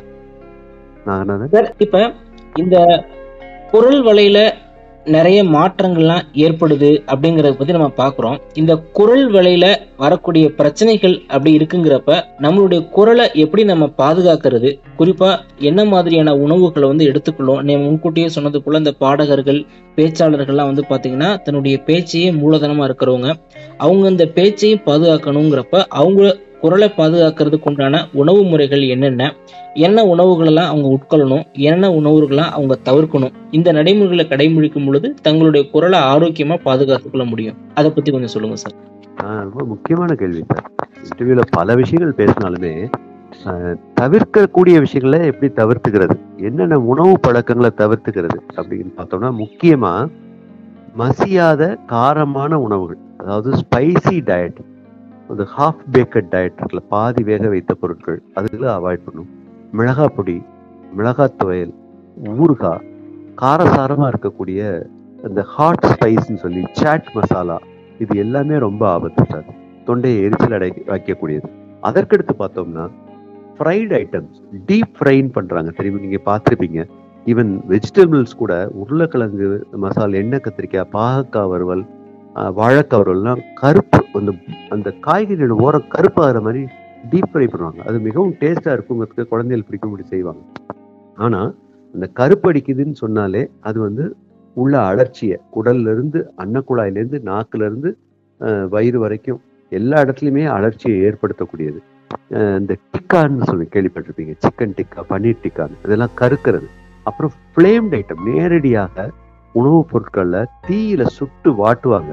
[SPEAKER 2] சார், இப்ப இந்த குரல் வலையில நிறைய மாற்றங்கள்லாம் ஏற்படுது அப்படிங்கறத பத்தி நம்ம பாக்குறோம். இந்த குரல் வலையில வரக்கூடிய பிரச்சனைகள் அப்படி இருக்குங்கிறப்ப நம்மளுடைய குரலை எப்படி நம்ம பாதுகாக்கிறது, குறிப்பா என்ன மாதிரியான உணவுகளை வந்து எடுத்துக்கணும்? நீங்க முன்கூட்டியே சொன்னது போல இந்த பாடகர்கள், பேச்சாளர்கள்லாம் வந்து பாத்தீங்கன்னா தன்னுடைய பேச்சையே மூலதனமா இருக்கிறவங்க, அவங்க இந்த பேச்சையும் பாதுகாக்கணுங்கிறப்ப அவங்க குரலை பாதுகாக்கிறதுக்கு உண்டான உணவு முறைகள் என்னென்ன, என்ன உணவுகள் எல்லாம் அவங்க உட்கொள்ளணும், என்ன உணவுகளை அவங்க தவிர்க்கணும், இந்த நடைமுறைகளை கடைபிடிக்கும் பொழுது தங்களுடைய குரலை ஆரோக்கியமா பாதுகாத்துக் கொள்ள முடியும், அதை பத்தி கொஞ்சம் சொல்லுங்க சார்.
[SPEAKER 3] ரொம்ப முக்கியமான கேள்வி சார். இன்டர்வியூல பல விஷயங்கள் பேசினாலுமே தவிர்க்கக்கூடிய விஷயங்களை எப்படி தவிர்த்துக்கிறது, என்னென்ன உணவு பழக்கங்களை தவிர்த்துக்கிறது அப்படின்னு பார்த்தோம்னா, முக்கியமா மசியாத காரமான உணவுகள், அதாவது ஸ்பைசி டயட், அந்த ஹாஃப் பேக்கட் டயட் இருக்குல்ல, பாதி வேக வைத்த பொருட்கள், அதுகளை அவாய்ட் பண்ணும். மிளகா பொடி, மிளகாய் துவையல், ஊறுகாய், காரசாரமா இருக்கக்கூடிய அந்த ஹாட் ஸ்பைஸ்ன்னு சொல்லி சாட் மசாலா, இது எல்லாமே ரொம்ப ஆபத்து சார், தொண்டையை எரிச்சல் வைக்கக்கூடியது. அதற்கடுத்து பார்த்தோம்னா ஃப்ரைட் ஐட்டம்ஸ், டீப் ஃப்ரைன் பண்றாங்க தெரியுமா, நீங்க பார்த்துருப்பீங்க. ஈவன் வெஜிடபிள்ஸ் கூட உருளைக்கிழங்கு மசாலா, எண்ணெய் கத்திரிக்காய், பாகக்காய் வறுவல், வாழைக்காய் வறுவல்லாம் கருப்பு, அந்த காய்கறியோட ஓரம் கருப்பாகிற மாதிரி டீப் ஃப்ரை பண்ணுவாங்க. அது மிகவும் டேஸ்டா இருக்குங்கிறதுக்கு குழந்தைகள் பிடிக்கும்படி செய்வாங்க. ஆனா அந்த கருப்பு அடிக்குதுன்னு சொன்னாலே அது உள்ள அழற்சியை, குடல்ல இருந்து, அன்னக்குழாயிலேருந்து, நாக்குல இருந்து வயிறு வரைக்கும் எல்லா இடத்துலையுமே அழற்சியை ஏற்படுத்தக்கூடியது. இந்த டிக்கான்னு சொல்லி கேள்விப்பட்டிருப்பீங்க, சிக்கன் டிக்கா, பன்னீர் டிக்கான்னு, இதெல்லாம் கருக்கிறது. அப்புறம் ஃப்ளேம்ட் ஐட்டம், நேரடியாக உணவுப் பொருட்கள்ல தீயில சுட்டு வாட்டுவாங்க.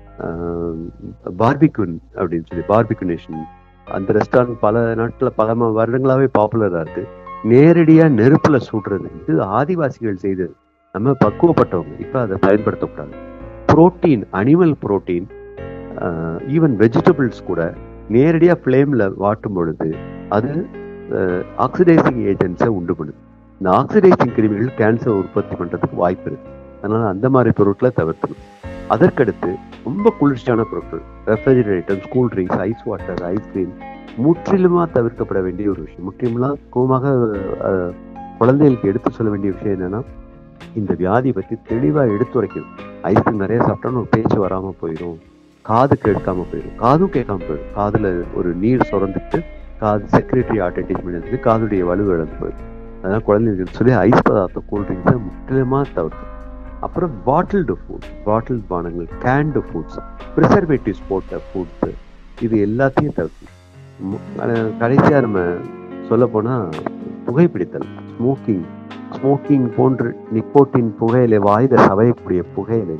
[SPEAKER 3] பார்பிக்யூன் அப்படின்னு சொல்லி, பார்பிக்யூனேஷன், அந்த ரெஸ்டாரண்ட் பல நாட்டில் பல வருடங்களாவே பாப்புலரா இருக்கு. நேரடியா நெருப்புல சுடுறது, இது ஆதிவாசிகள் செய்தது. நம்ம பக்குவப்பட்டவங்க இப்ப அதை பயன்படுத்தக்கூடாது. Protein, animal protein, even vegetables கூட நேரடியா ஃப்ளேம்ல வாட்டும் பொழுது அது ஆக்சிடைசிங் ஏஜென்ட்ஸை உண்டு பண்ணுது. இந்த ஆக்சிடைசிங் கிருமிகள் கேன்சர் உற்பத்தி பண்றதுக்கு வாய்ப்பு இருக்கு. அதனால அந்த மாதிரி பொருட்களை தவிர்க்கணும். அதற்கடுத்து ரொம்ப குளிர்ச்சியான பொருட்கள், refrigerators, cool drinks, ice water, ice cream முற்றிலுமா தவிர்க்கப்பட வேண்டிய ஒரு விஷயம். முக்கியமாக குழந்தைகளுக்கு எடுத்து சொல்ல வேண்டிய விஷயம் என்னன்னா, இந்த வியாதி பற்றி தெளிவா எடுத்துரைக்கணும். ஐஸ்கிரீம் நிறைய சாப்பிட்டோம்னா ஒரு பேச்சு வராம போயிடும், காது கேட்காம போயிடும், காதும் கேட்காம போயிடும், காதுல ஒரு நீர் சுரந்துட்டு காது செக்ரட்டரி அட்டாச்மெண்ட் காதுடைய வலு இழந்து போயிடும். அதனால குழந்தைங்களுக்கு சொல்லி ஐஸ் பதார்த்தம், கூல் ட்ரிங்க்ஸை முற்றிலுமா தவிர்க்கணும். அப்புறம் பாட்டில்டு ஃபுட்ஸ், பாட்டில் பானங்கள், கேண்டு ஃபுட்ஸ், ப்ரிசர்வேட்டிவ்ஸ் போட்ட ஃபுட்ஸ், இது எல்லாத்தையும் தவிர்க்கணும். கடைசியா நம்ம சொல்ல போனா புகைப்பிடித்தல், ஸ்மோக்கிங் போன்று நிக்கோட்டின் புகையிலை, வாயில சவையக்கூடிய புகையிலை,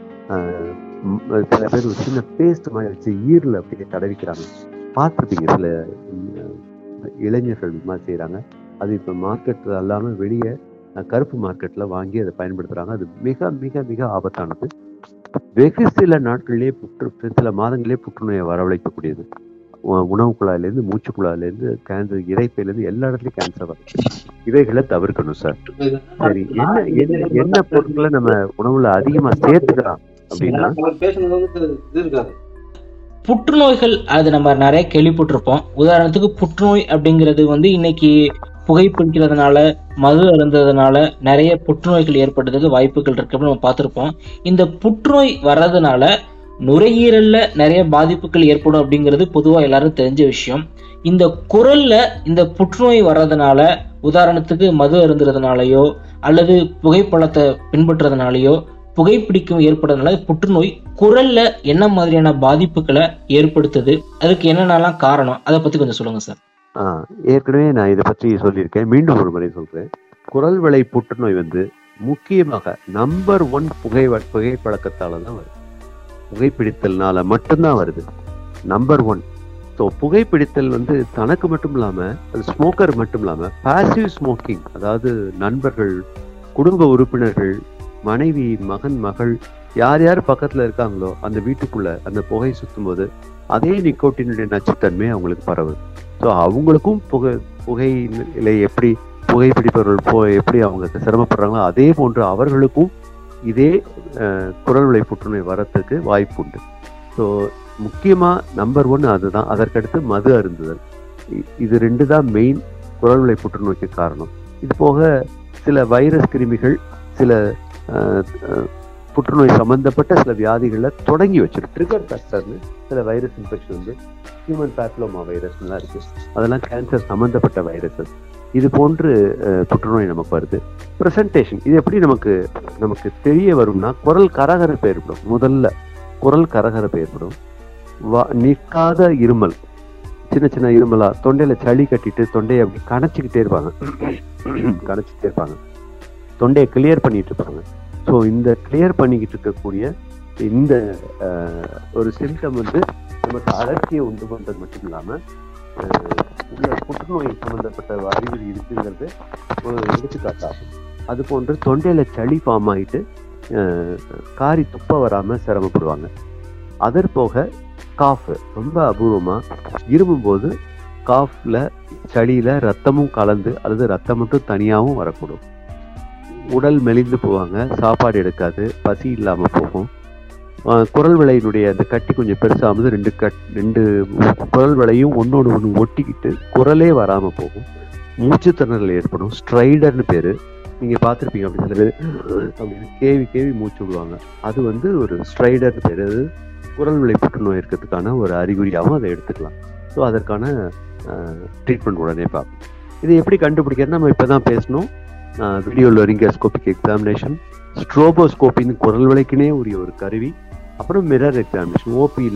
[SPEAKER 3] சில பேர் ஒரு சின்ன பேஸ்ட் மாதிரி வச்சு ஈரில் அப்படியே தடவிக்கிறாங்க, பார்த்துருப்பீங்க. சில இளைஞர்கள் மாதிரி செய்யறாங்க. அது இப்ப மார்க்கெட்ல இல்லாம வெளியே கருப்பு மார்க்கெட்ல வாங்கி அதை பயன்படுத்துறாங்க. அது மிக மிக மிக ஆபத்தானது. வெகு சில நாட்களிலேயே சில மாதங்களே புற்றுநோயை வரவழைக்கக்கூடியது. உணவு குழாயிலேருந்து, மூச்சு குழாயிலேருந்து, கேன்சர், இறைப்பையிலேருந்து எல்லா இடத்துலயும் கேன்சர் வருது. இவைகளை தவிர்க்கணும் சார். சரி, என்ன பொருட்களை நம்ம உணவுல அதிகமா சேர்த்துக்கலாம் அப்படின்னா,
[SPEAKER 2] புற்றுநோய்கள் அது நம்ம நிறைய கேள்விப்பட்டிருப்போம். உதாரணத்துக்கு புற்றுநோய் அப்படிங்கிறது இன்னைக்கு புகைப்பிடிக்கிறதுனால, மது அருந்ததுனால நிறைய புற்றுநோய்கள் ஏற்படுறதுக்கு வாய்ப்புகள் இருக்கு அப்படின்னு நம்ம பார்த்திருப்போம். இந்த புற்றுநோய் வர்றதுனால நுரையீரல்ல நிறைய பாதிப்புகள் ஏற்படும் அப்படிங்கிறது பொதுவா எல்லாரும் தெரிஞ்ச விஷயம். இந்த குரல்ல இந்த புற்றுநோய் வர்றதுனால, உதாரணத்துக்கு மது அருந்துறதுனாலயோ அல்லது புகைப்பழத்தை பின்பற்றுறதுனாலயோ, புகைப்பிடிக்கும் ஏற்படுறதுனால புற்றுநோய் குரல்ல என்ன மாதிரியான பாதிப்புகளை ஏற்படுத்துது, அதுக்கு என்னென்னலாம் காரணம், அதை பத்தி கொஞ்சம் சொல்லுங்க சார்.
[SPEAKER 3] ஏற்கனவே நான் இதை பற்றி சொல்லியிருக்கேன், மீண்டும் ஒரு முறை சொல்றேன். குரல் வளை புற்றுநோய் முக்கியமாக நம்பர் 1 புகைப்பழக்கத்தால தான் வருது. புகைப்பிடித்தல்னால மட்டும்தான் வருது, நம்பர் 1. ஸோ புகைப்பிடித்தல் தனக்கு மட்டும் இல்லாம, அது ஸ்மோக்கர் மட்டும் இல்லாம பாசிவ் ஸ்மோக்கிங், அதாவது நண்பர்கள், குடும்ப உறுப்பினர்கள், மனைவி, மகன், மகள், யார் யார் பக்கத்துல இருக்காங்களோ அந்த வீட்டுக்குள்ள அந்த புகை சுத்தும் போது அதே நிக்கோட்டினுடைய நச்சுத்தன்மை அவங்களுக்கு பரவுது. ஸோ அவங்களுக்கும் புகையிலை எப்படி புகைப்பிடிப்பவர்கள் எப்படி அவங்க சிரமப்படுறாங்களோ அதே போன்று அவர்களுக்கும் இதே குரல் வளை புற்றுநோய் வரத்துக்கு வாய்ப்பு உண்டு. ஸோ முக்கியமா நம்பர் 1 அதுதான். அதற்கடுத்து மது அருந்துதல். இது 2 தான் மெயின் குரல் வளை புற்றுநோய்க்கு காரணம். இது போக சில வைரஸ் கிருமிகள் சில புற்றுநோய் சம்பந்தப்பட்ட சில வியாதிகளை தொடங்கி வச்சிருக்கு. ட்ரிகர் ஃபேக்டர்னு சில வைரஸ் இன்ஃபெக்ஷன் ஹியூமன் பேப்லோமா வைரஸ்லாம் இருக்கு. அதெல்லாம் கேன்சர் சம்பந்தப்பட்ட வைரஸஸ். இது போன்று புற்றுநோய் நமக்கு வருது. ப்ரெசன்டேஷன் இது எப்படி நமக்கு தெரிய வரும்னா, குரல் கரகரப்பு ஏற்படும். முதல்ல குரல் கரகரப்பு ஏற்படும். நிற்காத இருமல், சின்ன சின்ன இருமலா, தொண்டையில சளி கட்டிட்டு தொண்டையை அப்படி கணைச்சிக்கிட்டே இருப்பாங்க, தொண்டையை கிளியர் பண்ணிட்டு இருப்பாங்க. ஸோ இந்த கிளியர் பண்ணிக்கிட்டு இருக்கக்கூடிய இந்த ஒரு சிம்டம் நமக்கு அலர்ச்சியை உண்டு பண்றது மட்டும் இல்லாம உள்ள புற்றுநோய் சம்பந்தப்பட்ட அறிகுறி இருக்குங்கிறது ஒரு எடுத்துக்காட்டாகும். அது போன்று தொண்டையில சளி ஃபார்ம் ஆகிட்டு காரி துப்ப வராம சிரமப்படுவாங்க. அதற்போக காஃப், ரொம்ப அபூர்வமா இருமும் போது காஃப்ல சளியில ரத்தமும் கலந்து அல்லது ரத்தம் மட்டும் தனியாகவும் வரக்கூடும். உடல் மெலிந்து போவாங்க, சாப்பாடு எடுக்காது, பசி இல்லாம போகும். குரல் வளையினுடைய அந்த கட்டி கொஞ்சம் பெருசாகும்போது 2 குரல் வளையும் ஒன்னோடு ஒன்று ஒட்டிக்கிட்டு குரலே வராம போகும். மூச்சு திணறல் ஏற்படும். ஸ்ட்ரைடர்னு பேரு, நீங்க பார்த்துருப்பீங்க. அப்படி சில பேர் அப்படின்னு கேவி மூச்சு விடுவாங்க. அது ஒரு ஸ்ட்ரைடர்னு பேரு. அது குரல் வளை புற்றுநோய் இருக்கிறதுக்கான ஒரு அறிகுறியாகவும் அதை எடுத்துக்கலாம். ஸோ அதற்கான ட்ரீட்மெண்ட் உடனே பார்ப்போம். இதை எப்படி கண்டுபிடிக்கிறது நம்ம இப்பதான் பேசணும். வீடியோ லாரிங்கோஸ்கோபிக் எக்ஸாமினேஷன், ஸ்ட்ரோபோஸ்கோப்பின்னு குரல் வளைக்குனே உரிய ஒரு கருவி, அப்புறம் மிரர் எக்ஸாமினேஷன். ஓபியில்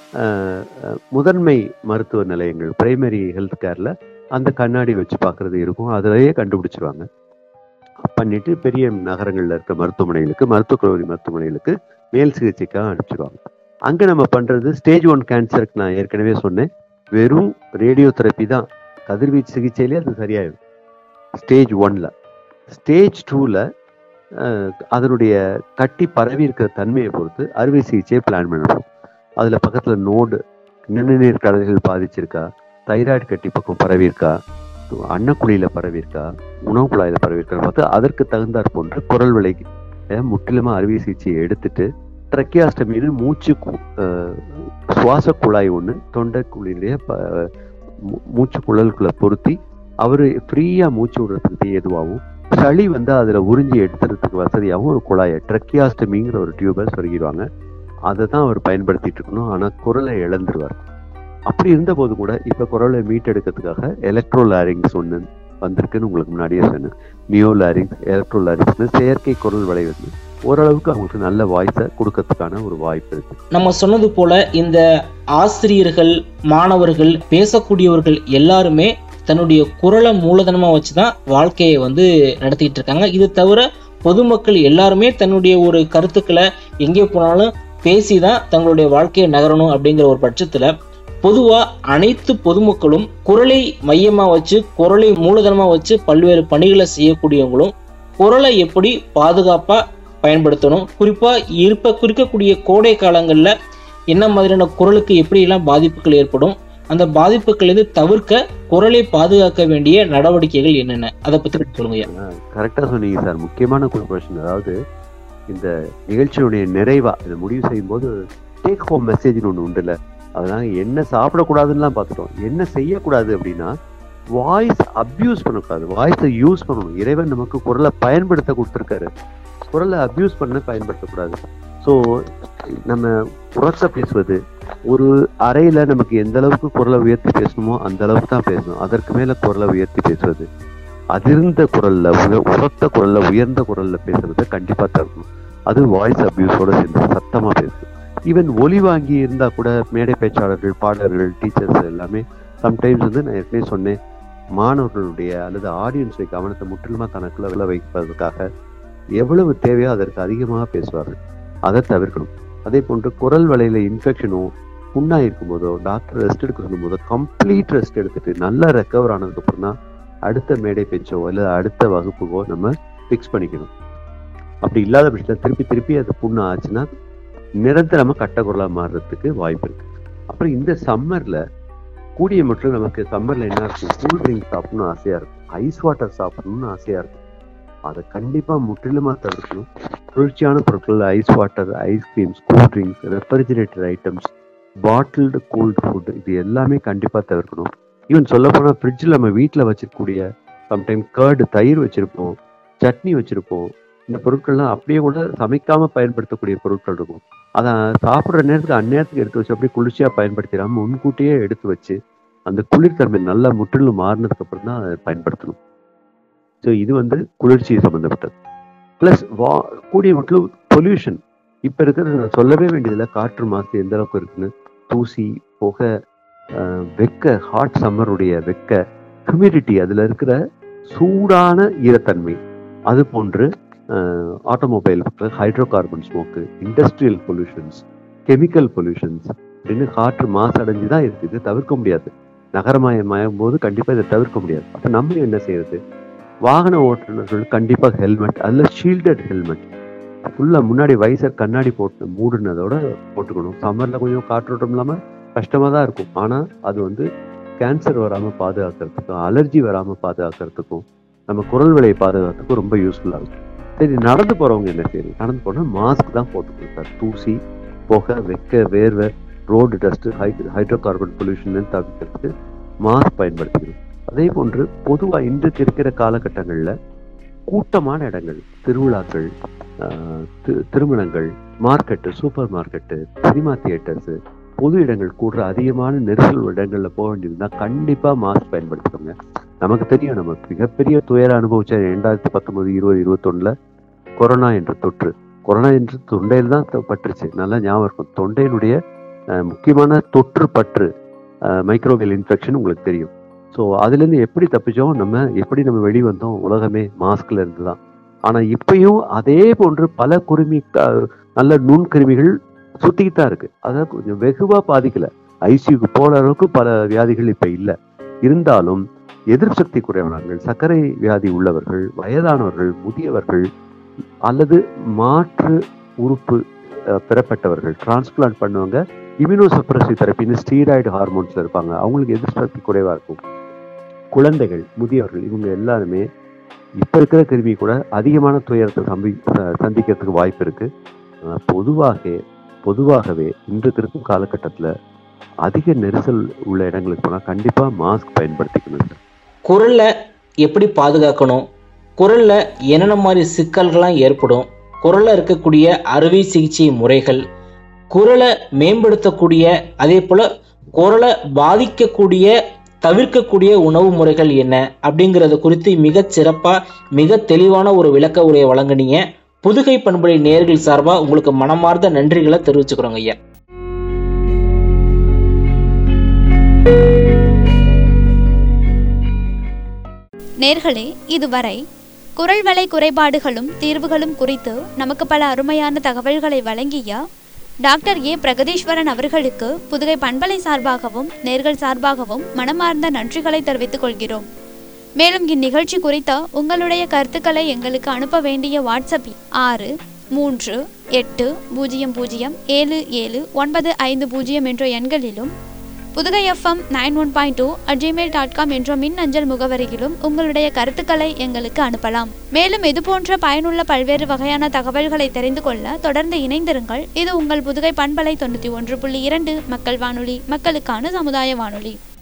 [SPEAKER 3] முதன்மை மருத்துவ நிலையங்கள், பிரைமரி ஹெல்த் கேர்ல அந்த கண்ணாடி வச்சு பார்க்கறது இருக்கும். அதிலேயே கண்டுபிடிச்சிருவாங்க. பண்ணிட்டு பெரிய நகரங்கள்ல இருக்க மருத்துவமனைகளுக்கு, மருத்துவக் கல்லூரி மருத்துவமனைகளுக்கு மேல் சிகிச்சைக்காக அனுப்பிச்சிடுவாங்க. அங்க நம்ம பண்றது ஸ்டேஜ் 1 கேன்சருக்கு நான் ஏற்கனவே சொன்னேன், வெறும் ரேடியோ தெரப்பி தான். கதிர்வீச்சு சிகிச்சையிலே அது சரியாயிடும் ஸ்டேஜ் 1ல. ஸ்டேஜ் 2ல அதனுடைய கட்டி பரவி இருக்கிற தன்மையை பொறுத்து அறுவை சிகிச்சையை பிளான் பண்ணணும். அதுல பக்கத்துல நோடு, நிணநீர் கடல்கள் பாதிச்சிருக்கா, தைராய்டு கட்டி பக்கம் பரவி இருக்கா, அன்னக்குழியில பரவி இருக்கா, உணவு குழாயில பரவி இருக்கா பார்த்து அதற்கு தகுந்தாற் போன்ற குரல் வளைக்கு முற்றிலுமா அறுவை சிகிச்சையை எடுத்துட்டு ட்ரக்கியாஸ்டமின்னு சுவாச குழாய் ஒன்று தொண்டைக்குழியிலேயே மூச்சு குழலுக்குள்ள பொருத்தி அவரு ஃப்ரீயா மூச்சு விடுறதுக்கு எதுவாகவும், சளி அதுல உறிஞ்சி எடுத்துறதுக்கு வசதியாகவும் ஒரு குழாயை ட்ரக்கியாஸ்டமிங்கிற ஒரு டியூபர் சொருகிடுவாங்க. அதை தான் அவர் பயன்படுத்திட்டு இருக்கணும். ஆனா குரலை இழந்துருவார். அப்படி இருந்த போது கூட இப்ப குரலை மீட்டெடுக்கிறதுக்காக எலக்ட்ரோலாரிங்ஸ் ஒன்று வந்திருக்குன்னு உங்களுக்கு முன்னாடியே சொன்னேன். நியோலாரிங்ஸ், எலக்ட்ரோலாரிங்ஸ் செயற்கை குரல் வளை ஓரளவுக்கு அவங்களுக்கு நல்ல வாய்ஸை கொடுக்கறதுக்கான ஒரு வாய்ப்பு இருக்கு.
[SPEAKER 2] நம்ம சொன்னது போல இந்த ஆசிரியர்கள், மாணவர்கள், பேசக்கூடியவர்கள் எல்லாருமே தன்னுடைய குரலை மூலதனமா வச்சுதான் வாழ்க்கையை நடத்திட்டு இருக்காங்க. இது தவிர பொதுமக்கள் எல்லாருமே தன்னுடைய ஒரு கருத்துக்களை எங்கே போனாலும் பேசிதான் தங்களுடைய வாழ்க்கையை நகரணும் அப்படிங்கிற ஒரு பட்சத்துல பொதுவா அனைத்து பொதுமக்களும் குரலை மையமா வச்சு, குரலை மூலதனமா வச்சு பல்வேறு பணிகளை செய்யக்கூடியவங்களும் குரலை எப்படி பாதுகாப்பா பயன்படுத்தணும், குறிப்பா இருக்கக்கூடிய கோடை காலங்கள்ல என்ன மாதிரியான குரலுக்கு எப்படி எல்லாம் பாதிப்புகள் ஏற்படும், அந்த பாதிப்புகள் தவிர்க்க குரலை பாதுகாக்க வேண்டிய நடவடிக்கைகள் என்னென்ன, அதை பத்தி சொல்லுங்க.
[SPEAKER 3] கரெக்டா சொன்னீங்க சார். முக்கியமான கொஸ்டின். அதாவது இந்த நிகழ்ச்சியுடைய நிறைவா இதை முடிவு செய்யும் போது டேக் ஹோம் மெசேஜ்னு ஒன்று உண்டுல. அதனால என்ன சாப்பிடக்கூடாதுன்னு பார்த்துட்டோம். என்ன செய்யக்கூடாது அப்படின்னா வாய்ஸ் அப்யூஸ் பண்ணக்கூடாது, வாய்ஸை யூஸ் பண்ணணும். இறைவன் நமக்கு குரலை பயன்படுத்த கொடுத்துருக்காரு, குரலை அப்யூஸ் பண்ண பயன்படுத்தக்கூடாது. ஸோ நம்ம உரத்த பேசுவது, ஒரு அறையில நமக்கு எந்த அளவுக்கு குரலை உயர்த்தி பேசணுமோ அந்த அளவுக்கு தான் பேசணும். அதற்கு மேல குரலை உயர்த்தி பேசுவது, அதிர்ந்த குரல்ல உரத்த குரல்ல உயர்ந்த குரல்ல பேசுறத கண்டிப்பா தரணும். அது வாய்ஸ் அப்யூஸோட சேர்ந்து சத்தமா பேசு. ஈவன் ஒலி வாங்கி இருந்தா கூட மேடை பேச்சாளர்கள், பாடகர்கள், டீச்சர்ஸ் எல்லாமே சம்டைம்ஸ் நான் ஏற்கனவே சொன்னேன், மாணவர்களுடைய அல்லது ஆடியன்ஸுடைய கவனத்தை முற்றிலுமா தனக்குள்ள வைப்பதற்காக எவ்வளவு தேவையோ அதற்கு அதிகமாக பேசுவார்கள். அதை தவிர்க்கணும். அதே போன்று குரல் வலையில இன்ஃபெக்ஷனோ புண்ணா இருக்கும் போதோ டாக்டர் ரெஸ்ட் எடுக்க சொல்லும் போதோ கம்ப்ளீட் ரெஸ்ட் எடுத்துட்டு நல்லா ரெக்கவர் ஆனதுக்கு அப்புறம் தான் அடுத்த மேடை பேச்சோ அல்லது அடுத்த வகுப்புக்கோ நம்ம ஃபிக்ஸ் பண்ணிக்கணும். அப்படி இல்லாத பட்சத்தில் திருப்பி அது புண்ணு ஆச்சுன்னா நிரந்தரமா கட்ட குரலா மாறுறதுக்கு வாய்ப்பு இருக்கு. அப்புறம் இந்த சம்மர்ல கூடிய மட்டும் நமக்கு சம்மர்ல என்ன இருக்கும், கூல் ட்ரிங்க் சாப்பிடணும்னு ஆசையா இருக்கும், ஐஸ் வாட்டர் சாப்பிடணும்னு ஆசையா இருக்கும். அதை கண்டிப்பா முற்றிலுமா தவிர்க்கணும். குளிர்ச்சியான பொருட்கள், ice water, ice creams, cool drinks, refrigerator items, bottled cooled food, இது எல்லாமே கண்டிப்பா தவிர்க்கணும். ஈவன் சொல்ல போனா ஃப்ரிட்ஜில் நம்ம வீட்டில் வச்சிருக்கக்கூடிய சம்டைம் கர்டு, தயிர் வச்சிருப்போம், சட்னி வச்சிருப்போம். இந்த பொருட்கள்லாம் அப்படியே கூட சமைக்காம பயன்படுத்தக்கூடிய பொருட்கள் இருக்கும். அதை சாப்பிட்ற நேரத்துக்கு அந்நேரத்துக்கு எடுத்து வச்சு அப்படியே குளிர்ச்சியா பயன்படுத்திடாம முன்கூட்டியே எடுத்து வச்சு அந்த குளிர்தன்மை நல்லா முற்றிலும் மாறினதுக்கு அப்புறம் தான் அதை பயன்படுத்தணும். ஸோ இது குளிர்ச்சி சம்பந்தப்பட்டது. பிளஸ் கூடிய மட்டும் பொல்யூஷன் இப்ப இருக்கிறது சொல்லவே வேண்டியதில்லை. காற்று மாசு எந்த அளவுக்கு இருக்குன்னு, தூசி, புகை, வெக்க, ஹாட் சம்மருடைய வெக்க, ஹியூமிடிட்டி, அதுல இருக்கிற சூடான ஈரத்தன்மை, அது போன்று automobile hydro carbon smoke, industrial pollutions, chemical pollutions அப்படின்னு காற்று மாசு அடைஞ்சுதான் இருக்கு. இது தவிர்க்க முடியாது. நகரமயமாயும் போது கண்டிப்பா இதை தவிர்க்க முடியாது. அப்ப நம்ம என்ன செய்யறது? வாகன ஓட்டுநர்கள் கண்டிப்பா ஹெல்மெட், அதுல ஷீல்டட் ஹெல்மெட், ஃபுல்லா முன்னாடி வைசர் கண்ணாடி போட்டு மூடுனதோட போட்டுக்கணும். சம்மர்ல கொஞ்சம் காற்றோட்டம் இல்லாம கஷ்டமா தான் இருக்கும். ஆனா அது கேன்சர் வராம பாதுகாக்கிறதுக்கும், அலர்ஜி வராம பாதுகாக்கிறதுக்கும், நம்ம குரல் வலையை பாதுகாக்கிறதுக்கும் ரொம்ப யூஸ்ஃபுல்லா இருக்கும். சரி, நடந்து போறவங்க என்ன செய்யணும்? நடந்து போனா மாஸ்க் தான் போட்டுக்கணும் சார். தூசி, புகை, வெக்க, வேர்வை, road dust, hydro carbon pollution தவிர்க்கிறதுக்கு மாஸ்க் பயன்படுத்திக்கணும். அதே போன்று பொதுவா இன்றைக்கு இருக்கிற காலகட்டங்கள்ல கூட்டமான இடங்கள், திருவிழாக்கள், திருமணங்கள், market, super market, cinema theatres, பொது இடங்கள் கூடுற அதிகமான நெரிசல் இடங்கள்ல போக வேண்டியதுன்னா கண்டிப்பா மாஸ்க் பயன்படுத்திக்கோங்க. நமக்கு தெரியும், நம்ம மிகப்பெரிய துயர அனுபவிச்ச 2019, 20, 21 கொரோனா என்ற தொற்று. கொரோனா என்ற தொண்டையில் தான் பற்றுச்சு. நல்லா ஞாபகம் இருக்கும். தொண்டையினுடைய முக்கியமான தொற்று பற்று, மைக்ரோவேல் இன்ஃபெக்ஷன் உங்களுக்கு தெரியும். ஸோ அதுலேருந்து எப்படி தப்பிச்சோம், எப்படி நம்ம வெளிவந்தோம் உலகமே மாஸ்க்ல இருந்து தான். ஆனா இப்பயும் அதே போன்று பல நல்ல நுண்கிருமிகள் சுத்திக்கிட்டு தான் இருக்கு. அதை கொஞ்சம் வெகுவா பாதிக்கல. ஐசியூக்கு போற அளவுக்கு பல வியாதிகள் இப்ப இல்லை. இருந்தாலும் எதிர்ப்பு சக்தி குறைவானவர்கள், சர்க்கரை வியாதி உள்ளவர்கள், வயதானவர்கள், முதியவர்கள் அல்லது மாற்று உறுப்பு பெறப்பட்டவர்கள், டிரான்ஸ்பிளான்ட் பண்ணுவாங்க, இம்யூனோசப்ரசிவ் தெரப்பின்னு ஸ்டீராய்டு ஹார்மோன்ஸ்ல இருப்பாங்க, அவங்களுக்கு எதிர்ப்பு சக்தி குறைவா இருக்கும். குழந்தைகள், முதியவர்கள், இவங்க எல்லாருமே இப்ப இருக்கிற கிருமி கூட அதிகமான துயரத்தை சந்திக்கிறதுக்கு வாய்ப்பு இருக்கு. பொதுவாகவே இன்றைக்கு இருக்கும் காலகட்டத்துல அதிக நெரிசல் உள்ள இடங்களுக்கு போனா கண்டிப்பா மாஸ்க் பயன்படுத்திக்கணும்.
[SPEAKER 2] குரல்ல எப்படி பாதுகாக்கணும், குரல்ல என்னென்ன மாதிரி சிக்கல்கள்லாம் ஏற்படும், குரல்ல இருக்கக்கூடிய அறுவை சிகிச்சை முறைகள், குரலை மேம்படுத்தக்கூடிய, அதே போல குரலை பாதிக்கக்கூடிய தவிர்க்கக்கூடிய உணவு முறைகள் என்ன அப்படிங்கறது குறித்து மிக சிறப்பா மிக தெளிவான ஒரு விளக்க உரையை வழங்குனீங்க. புதுகை பண்பலை நேயர்கள் சார்பா உங்களுக்கு மனமார்ந்த நன்றிகளை தெரிவிச்சுக்கிறோங்க ஐயா.
[SPEAKER 1] நேர்களே, இதுவரை குரல் வளை குறைபாடுகளும் தீர்வுகளும் குறித்து நமக்கு பல அருமையான தகவல்களை வழங்கிய டாக்டர் ஏ. பிரகதீஸ்வரன் அவர்களுக்கு புதுகை பண்பலை சார்பாகவும் நேர்கள் சார்பாகவும் மனமார்ந்த நன்றிகளை தெரிவித்துக் கொள்கிறோம். மேலும் இந்நிகழ்ச்சி குறித்த உங்களுடைய கருத்துக்களை எங்களுக்கு அனுப்ப வேண்டிய வாட்ஸ்அப் 63800777950 என்ற எண்களிலும் புதுகை FM 91.2 என்ற மின் அஞ்சல் முகவரியிலும் உங்களுடைய கருத்துக்களை எங்களுக்கு அனுப்பலாம். மேலும் இதுபோன்ற பயனுள்ள பல்வேறு வகையான தகவல்களை தெரிந்து கொள்ள தொடர்ந்து இணைந்திருங்கள். இது உங்கள் புதுகை பண்பலை 91.2 மக்கள் வானொலி, மக்களுக்கான சமுதாய வானொலி.